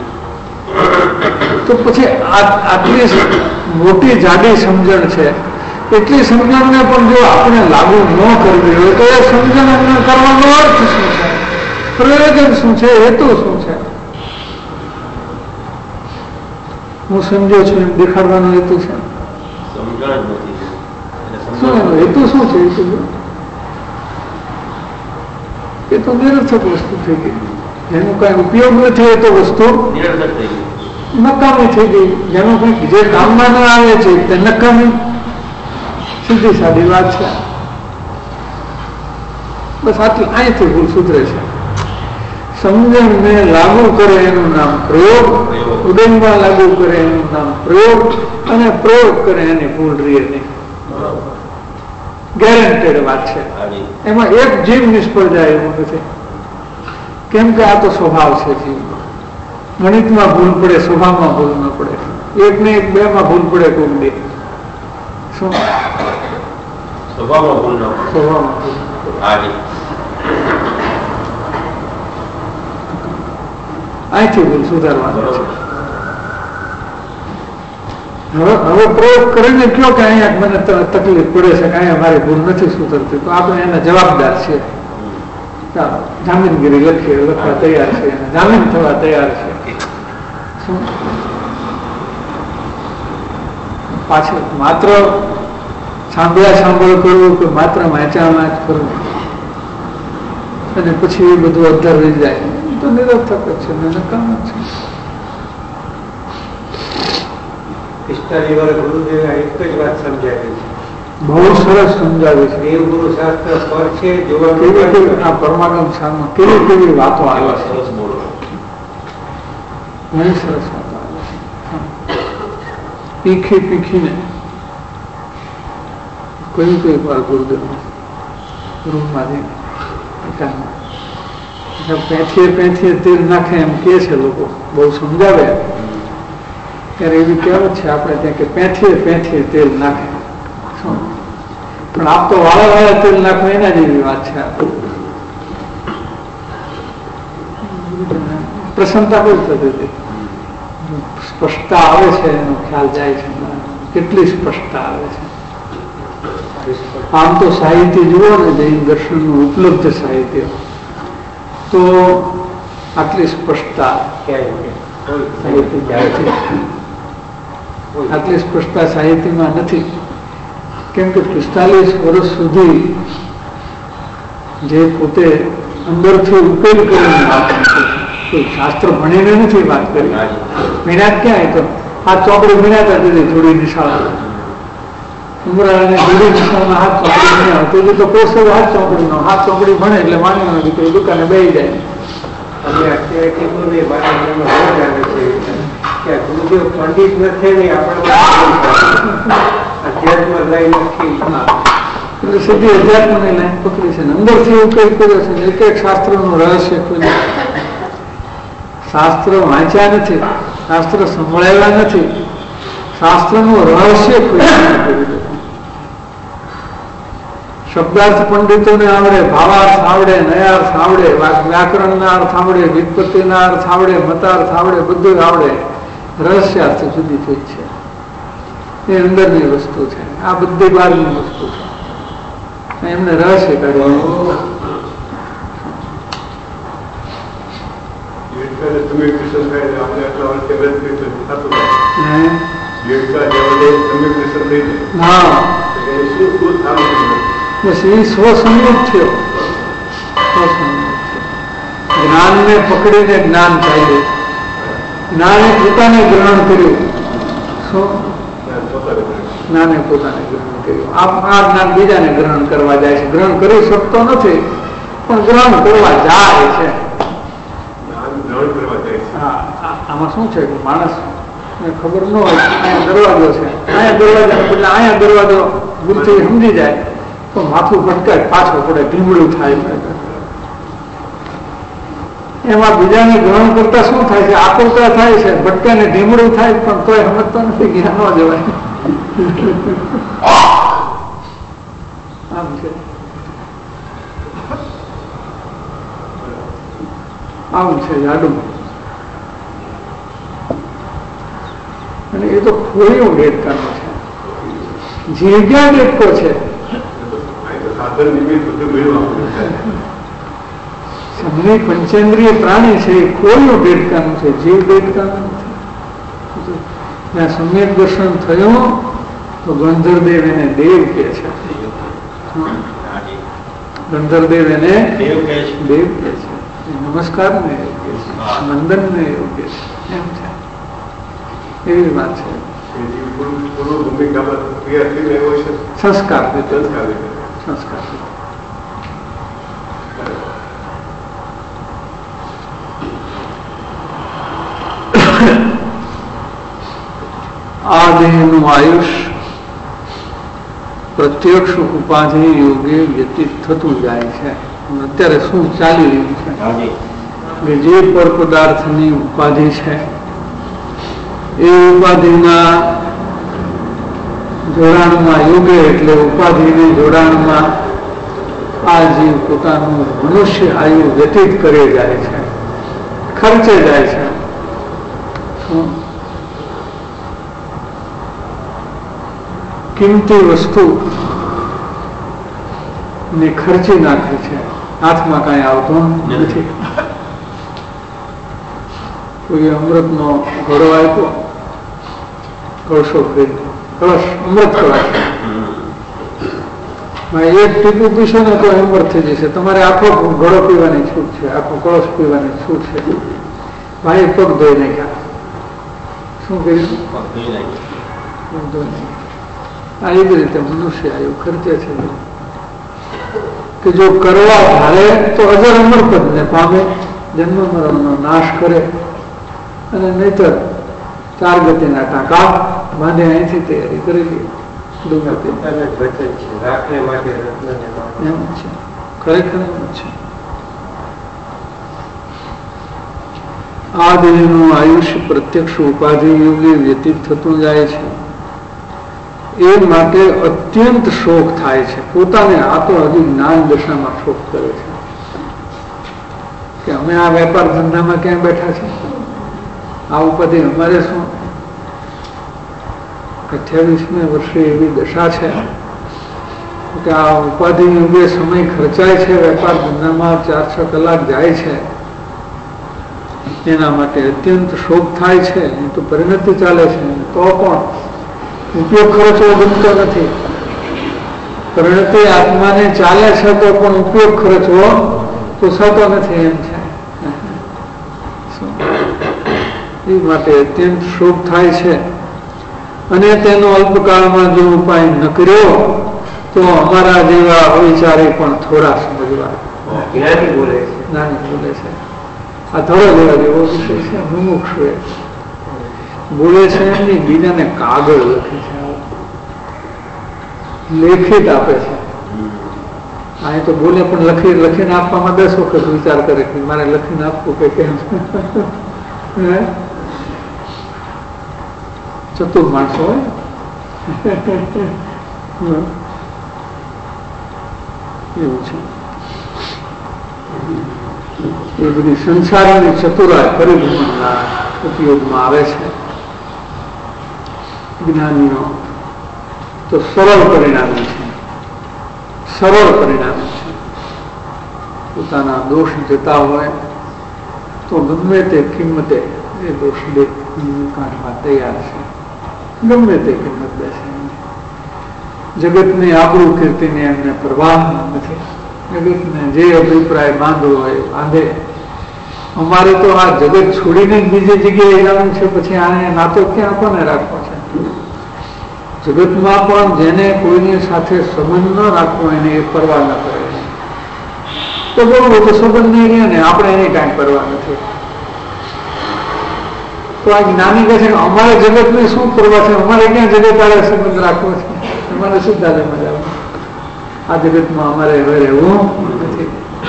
તો પછી આટલી મોટી જાડી સમજણ છે, એટલી સમજણને પણ જો આપણે લાગુ ન કરવી હોય તો એ સમજણ કરવાનો અર્થ શું છે, પ્રયોજન શું છે, હેતુ શું છે? હું સમજ્યો છું એમ દેખાડવાનો હેતુ છે? શું એનો હેતુ શું છે? એ તો નિરર્થક વસ્તુ થઈ ગઈ, જેનો કઈ ઉપયોગ નથી એ તો વસ્તુ નકામી થઈ ગઈ, જેનું કઈક જે કામમાં ન આવે છે તે નકામી. સીધી સાદી વાત છે. બસ આટલી અહીંથી ભૂલ સુધરે છે. સમજણને લાગુ કરે એનું નામ પ્રયોગ, ઉદયમાં લાગુ કરે એનું નામ પ્રયોગ, અને પ્રયોગ કરે એની ભૂલ રીએ નહીં. ગેરંટેડ વાત છે. એમાં એક જીવ નિષ્ફળ જાય એવું નથી, કેમ કે આ તો સ્વભાવ છે જીવનો. ગણિતમાં ભૂલ પડે, સ્વભાવમાં ભૂલ ન પડે. એક ને એક બે માં ભૂલ પડે કોઈક દે. શું સ્વભાવમાં ભૂલ ન પડે? સ્વભાવમાં ભૂલ. અહીંથી ભૂલ સુધારવાની છે. હવે હવે પ્રયોગ કરીને કયો કે અહીંયા મને તકલીફ પડે છે કે અહીંયા મારી ભૂલ નથી સુધરતી, તો આપણે એના જવાબદાર છીએ. ચાલો જામીનગીરી લખીએ, લખવા તૈયાર છે, જામીન થવા તૈયાર છે. શું પાછળ માત્ર સાંભળ્યા સાંભળ કરવું કે માત્ર વાંચા વાંચ કરવું અને પછી એ બધું અધર રહી જાય તો નિરર્થક જ છે, નકામ જ છે. પિસ્તાલીસ વર્ષ ગુરુદેવે એક જ વાત સમજાવી છે, બહુ સરસ સમજાવે છે. દેવ ગુરુ શાસ્ત્ર પર છે જોવા કેવી કેવી આ પરમાગમ શાળામાં કેવી કેવી વાતો આવે છે, ઘણી સરસ વાતો આવે છે. પીખી પીખીને કયું કઈ વાર ગુરુદેવ રૂમમાંથી પેથીએ પેથીએ તેલ નાખે એમ કે છે લોકો, બહુ સમજાવે ત્યારે એવી કહેવત છે આપણે ત્યાં કે પેથીએ પેથીએ તેલ નાખે. પણ આપ તો વાળા વાળા તેલ નાખો એના જેવી વાત છે. પ્રસન્નતા બહુ થતી હતી, સ્પષ્ટતા આવે છે એનો ખ્યાલ જાય છે, કેટલી સ્પષ્ટતા આવે છે. આમ તો સાહિત્ય જુઓ ને જૈન દર્શનનું ઉપલબ્ધ સાહિત્ય, તો આટલી સ્પષ્ટતા આટલી સ્પષ્ટતા સાહિત્યમાં નથી. કેમ કે પિસ્તાલીસ વર્ષ સુધી જે પોતે અંદરથી ઉકેલ કરીને વાત કોઈ શાસ્ત્ર ભણીને નથી વાત કરી. વિનાત ક્યાં તો આ ચોપડી વિનાતા દીધી થોડી નિશાળ ઉમરાને જોડી નિશાળમાં હાથ ચોપડી ભણ્યા તો તો કોષો હાથ ચોપડી નો હાથ ચોપડી ભણે એટલે માનવાનો દીકરો દુકાને બેસી જાય. અને અત્યારે કીધું ને કે ગુરુદેવ પંડિત નથી ને આપણે અધ્યાત્મ લાઈન નથી, એટલે સીધી અધ્યાત્મની લાઈન પકડી છે ને અંદરથી ઉકેલ કર્યો છે. એક એક શાસ્ત્રનું રહસ્ય કોઈ શાસ્ત્ર વાંચ્યા નથી, શાસ્ત્ર સંભળાવ્યા નથી, શાસ્ત્રનું રહસ્ય કોઈ શબ્દાર્થ પંડિતોને આવડે, ભાવાર્થ આવડે, નયાર્થ આવડે, વ્યાકરણના અર્થ આવડે, વ્યુત્પત્તિના અર્થ આવડે, મતાર્થ આવડે, બધું આવડે. રહસ્યાર્થ જુદી થઈ છે, એ અંદરની વસ્તુ છે, આ બધી બહારની વસ્તુ છે. એમને રહસ્ય કાઢવાનું. બસ એ સ્વસંયોગ થયો, જ્ઞાનને પકડીને જ્ઞાન ચાલ્યું, જ્ઞાને પોતાને ગ્રહણ કર્યું. શું? જ્ઞાને પોતાને ગ્રહણ કર્યું. આ જ્ઞાન બીજાને ગ્રહણ કરવા જાય છે. ગ્રહણ કરી શકતો નથી પણ ગ્રહણ કરવા જાય છે. આમાં શું છે કે માણસ ખબર ન હોય અહીંયા દરવાજો છે, અહીંયા દરવાજા એટલે અહીંયા દરવાજો ભૂલથી સમજી જાય તો માથું ભટકાય, પાછો પડે, ઢીમડું થાય. એમાં બીજાને ગ્રહણ કરતા શું થાય છે? આકુરતા થાય છે, ભટકાય ને ઢીમડું થાય પણ તોય સમજતો નથી. જ્ઞાન ન જવાય. આમ છે, આમ છે જાડું. અને એ તો ખોયું દેડકાનું છે, જીવ્યા દેડકો છે. સમય પંચેન્દ્રિય પ્રાણી છે, એ ખોયું દેડકાનું છે, જીવ દેડકાનું નથી. ત્યાં સમ્યક દર્શન થયું તો ગંધર્વદેવ એને દેવ કે છે. ગંધર્વદેવ એને દેવ કે છે, નમસ્કાર ને એવું કે છે, વંદન ને એવું કે છે. એમ છે, એવી વાત છે. સંસ્કાર સંસ્કાર આ દેહનું આયુષ પ્રત્યક્ષ ઉપાધિ યોગે વ્યતીત થતું જાય છે. અત્યારે શું ચાલી રહ્યું છે કે જે પર પદાર્થની ઉપાધિ છે એ ઉપાધિના જોડાણમાં યોગે એટલે ઉપાધિને જોડાણમાં આ જીવ પોતાનું મનુષ્ય આયુ વ્યતીત કરી જાય છે, ખર્ચે જાય છે. કિંમતી વસ્તુ ને ખર્ચી નાખે છે, હાથમાં કઈ આવતો નથી. કોઈ અમૃત નો ઘડો આપ્યો, કળશો કળશ અમૃત કળશ, એક ટીપું પીશો ને તો અમૃત થઈ જશે. તમારે આખો ઘડો પીવાની છૂટ છે, આખો કળશ પીવાની છૂટ છે. ભાઈ પગ ધોઈ નાખ્યા. શું કર્યું? પગ ધોઈ નાખ્યા. આ એ જ રીતે મનુષ્ય આયુ ખર્ચે છે કે જો કરવા ધારે તો અજર અમર પદને પામે, જન્મ મરણનો નાશ કરે, અને નહીતર ચાર ગતિના ટાંકા બાંધે અહીંથી તૈયારી કરી લે. એમ છે, ખરેખર એમ છે. આ દેહનું આયુષ્ય પ્રત્યક્ષ ઉપાધિ યોગે વ્યતીત થતું જાય છે. એ માટે અત્યંત શોક થાય છે. પોતાને આ તો હજી જ્ઞાન દશામાં શોક કરે છે કે અમે આ વેપાર ધંધામાં ક્યાં બેઠા છે, આ ઉપાધિ અમારે શું. અઠ્યાવીસમી વર્ષે એવી દશા છે કે આ ઉપાધિ યોગે સમય ખર્ચાય છે, વેપાર ધંધામાં ચાર છ કલાક જાય છે. એના માટે અત્યંત શોક થાય છે. એ તો પરિણતિ ચાલે છે તો પણ ઉપયોગ ખર્ચવો ગમતો નથી. પરિણતિ આત્માને ચાલે છે તો પણ ઉપયોગ ખર્ચવો પોસાતો નથી. એમ છે, એ માટે અત્યંત શોક થાય છે. અને તેનો અલ્પકાળમાં જો ઉપાય ન કર્યો તો અમારા જેવા અવિચારી પણ થોડા સમજવા જ્ઞાની બોલે છે. આ થોડા જેવા જેવો વિષય છે. મુમુક્ષુ બોલે છે એમની બીજાને કાગળ લખે છે, લેખિત આપે છે. આ તો બોલે પણ લખી લખીને આપવામાં દસ વખત વિચાર કરે કે મારે લખીને આપવું કે કેમ. ચતુર માણસો હોય એવું છે. એ બધી સંસારની ચતુરાઈ પરિભ્રમણના ઉપયોગમાં આવે છે. જ્ઞાનીઓ તો સરળ પરિણામી છે, સરળ પરિણામી છે. પોતાના દોષ જતા હોય તો ગમે તે કિંમતે એ દોષ કાઢવા તૈયાર છે, ગમે તે કિંમત બેસે. જગતની આબરૂ કીર્તિની એમને પરવાહ નથી. જગતને જે અભિપ્રાય બાંધવો હોય બાંધે, અમારે તો આ જગત છોડીને જ બીજી જગ્યાએ જવાનું છે, પછી આને નાતો ક્યાં કોને રાખવો છે? જગતમાં પણ જેને કોઈની સાથે સંબંધ ન રાખવો એને એ પરવા ન કરે તો બહુ બધો સંબંધ નહીં રહે ને આપણે એની કાંઈ પરવા નથી. તો આ જ્ઞાની કહે છે કે અમારે જગતને શું પરવા છે, અમારે ક્યાં જગત વાળે સંબંધ રાખવો છે, અમારે શું દાદા મજા આ જગતમાં અમારે હવે રહેવું નથી.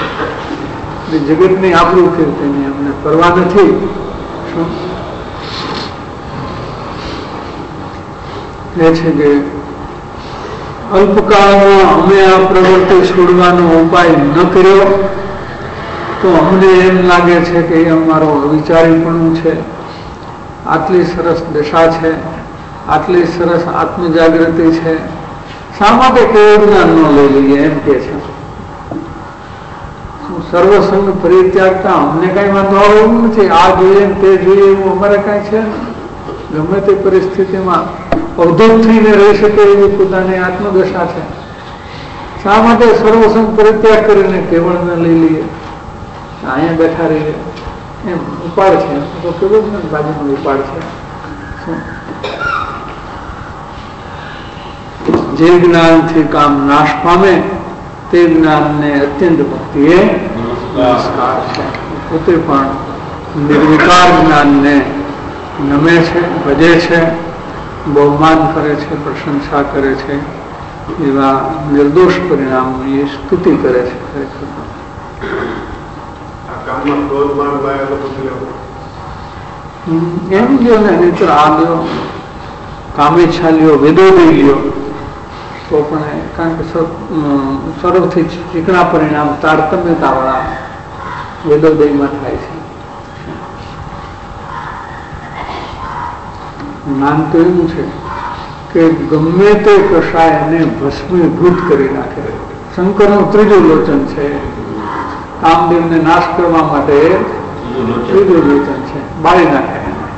જગતની આપણું કીર્તન અમને પરવા નથી. શું એ છે કે અલ્પકાળમાં અમે આ પ્રવૃત્તિ છોડવાનો ઉપાય ન કર્યો તો અમને એમ લાગે છે કે એ અમારો વિચારીપણું છે. આટલી સરસ દશા છે, આટલી સરસ આત્મજાગૃતિ છે, શા માટે કેવું જ્ઞાન ન લઈ લઈએ એમ કે છે. સર્વસંગ પરિત્યાગતા અમને કઈ વાંધો આવે એવું નથી. આ જોઈએ તે જોઈએ એવું અમારે કઈ છે ને. ગમે તે પરિસ્થિતિમાં અવધૂત થઈને રહી શકે એવી પોતાની આત્મદશા છે. શા માટે સર્વસંગ પરિત્યાગ કરીને કેવળને લઈ લઈએ, અહીંયા બેઠા રહીએ એમ ઉપાડ છે. તો કેવું ને બાજુનો ઉપાડ છે. જે જ્ઞાનથી કામ નાશ પામે તે જ્ઞાનને અત્યંત ભક્તિએ નમસ્કાર છે. પોતે પણ નિર્વિકાર જ્ઞાનને નમે છે, ભજે છે, બહુમાન કરે છે, પ્રશંસા કરે છે. એવા નિર્દોષ પરિણામોની સ્તુતિ કરે છે. એમ લ્યો ને મિત્ર, આ લ્યો કામેચ્છા લ્યો, વેદોદય લ્યો તો પણ કારણ કે સર્વથી ચીકણા પરિણામ તારતમ્યતા વાળા વેદોદયમાં થાય છે. જ્ઞાન તો એવું છે કે ગમે તે કશાયને ભસ્મીભૂત કરી નાખે. શંકરનું ત્રીજું લોચન છે. કામદેવને નાશ કરવા માટે ત્રીજું લોચન છે, બાળી નાખે.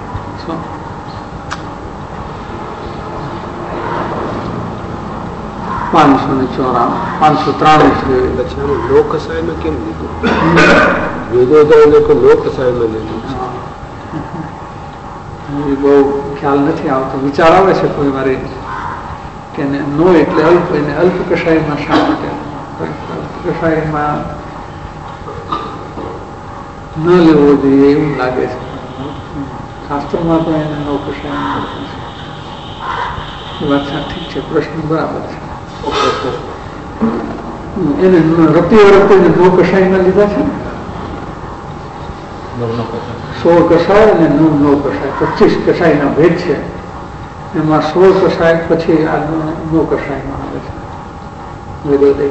પાંચસો ને ચોરાણું પાંચસો ત્રાણું છે. લોકસાયમાં કેમ લીધું? વેદોદયને લોકસાયમાં લીધું. બહુ ખ્યાલ નથી આવતો. વિચાર આવે છે કોઈ મારી કે નો એટલે અલ્પ, એને અલ્પ કષાયમાં શા માટે? કષાયમાં ન લેવો જોઈએ એવું લાગે છે. શાસ્ત્રોમાં તો એને નો કષાય વાત ઠીક છે, પ્રશ્ન બરાબર છે. એને રતિ વરતીને નો કષાયમાં લીધા છે. સોળ કષાય અને નવ નવ કષાય, પચીસ કષાયના ભેદ છે. એમાં સોળ કષાય પછી આ નો કષાયમાં આવે છે વેદોદય.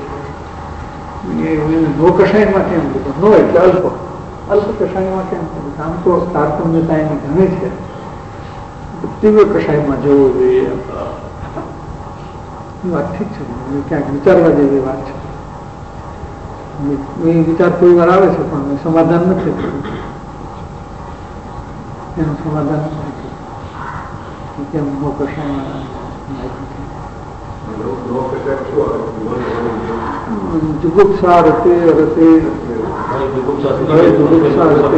નો કષાયમાં કેમ લીધો? નો એટલે અલ્પ, અલ્પ કષાયમાં કેમ લીધું? આમ તો તારતમ્યતા એની ઘણી છે. તીવ્ર કષાયમાં જવું જોઈએ વાત ઠીક છે. ક્યાંક વિચારવા જેવી વાત છે. એ વિચાર કોઈ વાર આવે છે પણ સમાધાન નથી થયું. એનું સમાધાન નથી થયું. કેમ નો કષાયમાં જુગુપ્સા રતે રતે જુગુપ્સા રતે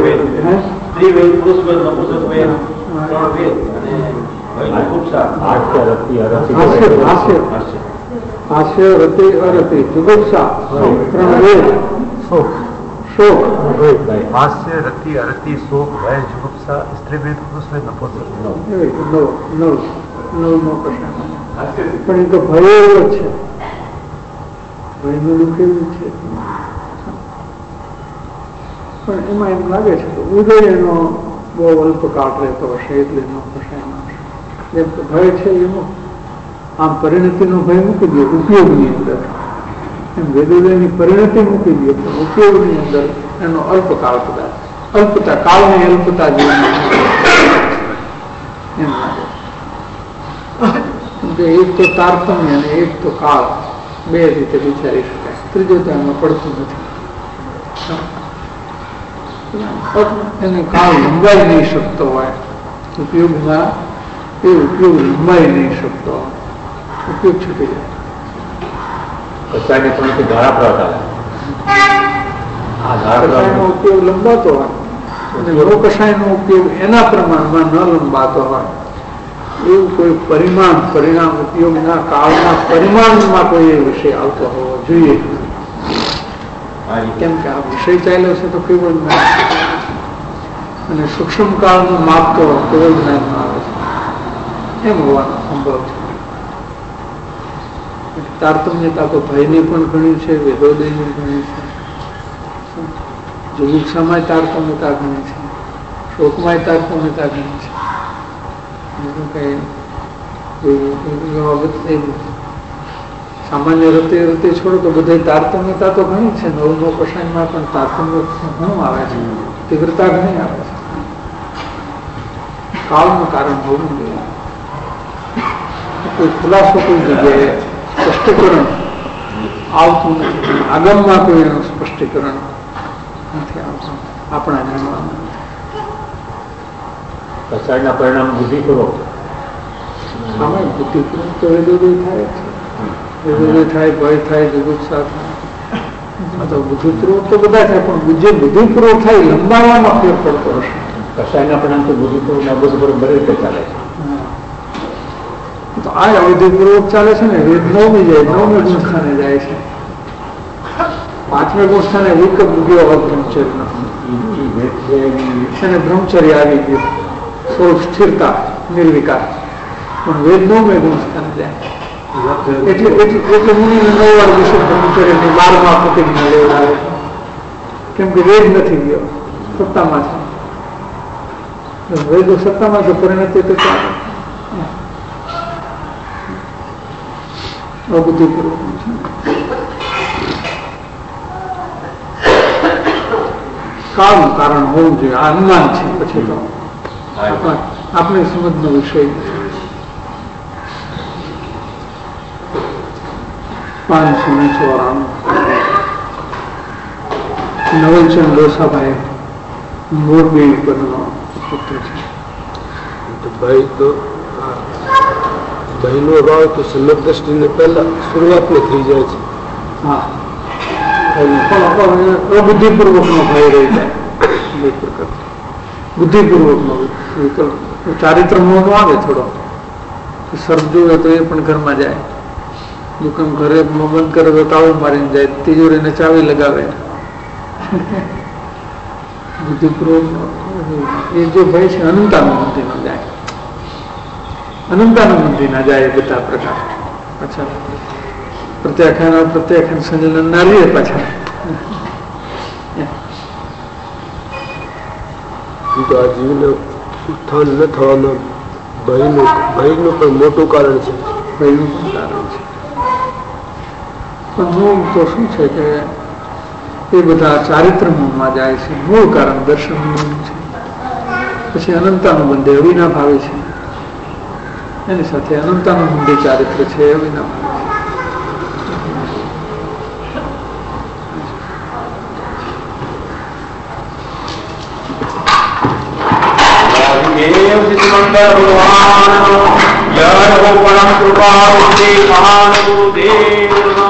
હાસ્ય રતે અરતે જુગુપ્સા ત્રણ વેદ. શોક હાસ્ય રતિ અરતિ શોક ભય જુગુપ્સા સ્ત્રી વેદ પુરુષ વેદ નપુંસક. નવ નવ નવ નો કષાય. પણ એ તો ભય એવો છે, ભયનું દુઃખ એવું છે. પણ એમાં એમ લાગે છે કે ઉદય એનો બહુ અલ્પ કાળ રહેતો હશે એટલે એનો કષાયમાં હશે. જેમ કે ભય છે એનો આમ પરિણતિનો ભય મૂકી દે ઉપયોગની અંદર, એમ વેદોદયની પરિણતિ મૂકી દે પણ ઉપયોગની અંદર એનો અલ્પ કાળ કદાચ અલ્પતા કાળની અલ્પતા જેવી એમ લાગે. એક તો તારતમ્ય અને એક તો કાળ, બે રીતે વિચારી શકાય. ત્રીજો તો એમાં પડતું નથી. એને કાળ લંબાઈ નહીં શકતો હોય ઉપયોગમાં, એ ઉપયોગ લંબાઈ નહીં શકતો હોય, ઉપયોગ છૂટી જાય. કસાયની પણ ધારા પ્રવતા આ ધારા ઉપયોગ લંબાતો હોય અને નો કષાયનો ઉપયોગ એના પ્રમાણમાં ન લંબાતો હોય, એવું કોઈ પરિમાણ પરિણામ ઉપયોગના કાળના પરિમાણમાં કોઈ એ વિષય આવતો હોવો જોઈએ. કેમ કે આ વિષય ચાલ્યો છે તો કેવો જ્ઞાન, અને સૂક્ષ્મ કાળનું માપ તો કેવો જ્ઞાનમાં આવે છે એમ હોવાનો સંભવ છે. તારતમ્યતા તો ભયની પણ ઘણી છે, વેદોદયની ઘણી છે, જુગુપ્સામાં તારતમ્યતા ઘણી છે, શોકમાં તારતમ્યતા ઘણી છે. સામાન્ય રતે રતે છોડો તો બધા તારતમ્યતા તો ઘણી છે. નવ નવ કષાયમાં પણ તારતમ્ય ઘણું આવે છે, તીવ્રતા ઘણી આવે છે. કાળનું કારણ હોવું જોઈએ. કોઈ ખુલાસો કોઈ જગ્યાએ સ્પષ્ટીકરણ આવતું નથી, આગમમાં કોઈ એનું સ્પષ્ટીકરણ નથી આવતું આપણા જાણવામાં. કસાયના પરિણામ બુદ્ધિપૂર્વક આમાં બુદ્ધિપૂર્વક તો વેદોદય થાય છે, વેદોદય થાય, ભય થાય, જુગુપ્સા થાય, તો બુદ્ધિપૂર્વક તો બધા થાય, પણ જે બુદ્ધિપૂર્વક થાય લંબાવવામાં ફેર પડતો હશે. કસાયના પરિણામ તો બુદ્ધિપૂર્વક ને અબુદ્ધિપૂર્વક બધી રીતે ચાલે છે. તો આ અવધિપૂર્વક ચાલે છે ને. વેદ નવમી જાય, નવમી ગુણ સ્થાને જાય છે, પાંચમે ગુણ સ્થાને વિકલ્પ ગયો બ્રહ્મચર્ય અને બ્રહ્મચર્ય આવી ગયું, સ્વરૂપ સ્થિરતા નિર્વિકાર. પણ વેદ નવમે ગુણ સ્થાને જાય એટલે એટલે મુનિને નવ વાર વિશે બ્રહ્મચર્યની બારમાં પ્રતિજ્ઞા લેવડાવે છે. કેમ કે વેદ નથી ગયો, સત્તામાં છે. વેદો સત્તામાં તો પરિણતિ તો ચાલે. અબુદ્ધિપૂર્વક કાળનું કારણ હોવું જોઈએ. આ અનુમાન છે, પછી તો આપણી સમજનો વિષય. પાંચસો ને ચોરાણું નવલચંદ ડોસાભાઈ મોરબી ઉપરનો પુત્ર છે. ભાઈ તો ભાઈનો ભાવ તો સમજ દ્રષ્ટિને પહેલા શરૂઆતમાં થઈ જાય છે. હા, બુદ્ધિપૂર્વક નો ભય રહી જાય, બુદ્ધિપૂર્વક નો વિકલ્પ. ચારિત્ર મોહ નો આવે થોડો, સર્જો તો એ પણ ઘરમાં જાય, દુકાન ઘરે બંધ કરે તો તાળું મારીને જાય, તિજોરીને ચાવી લગાવે. બુદ્ધિપૂર્વક એ જે ભય છે અનંતાનુબંધી નો જાય, અનંતાનુબંધી ના જાય બધા પ્રકાર. અચ્છા, પ્રત્યાખ્યાન પ્રત્યાખ્યાન સંજલન ના લે પાછા. આ જીવને ઉત્થાન ન થવાના ભયનું ભયનું પણ મોટું કારણ છે. ભયનું પણ કારણ છે. પણ મૂળ તો શું છે કે એ બધા ચારિત્ર મોહમાં જાય છે. મૂળ કારણ દર્શન છે. પછી અનંતાનુબંધી અવિના ભાવે છે, એની સાથે અનંતાનુબંધી ચારિત્ર છે અવિના ભાવે. ભગવાન જય હો પરમ કૃપા મહાન ગુરુદેવ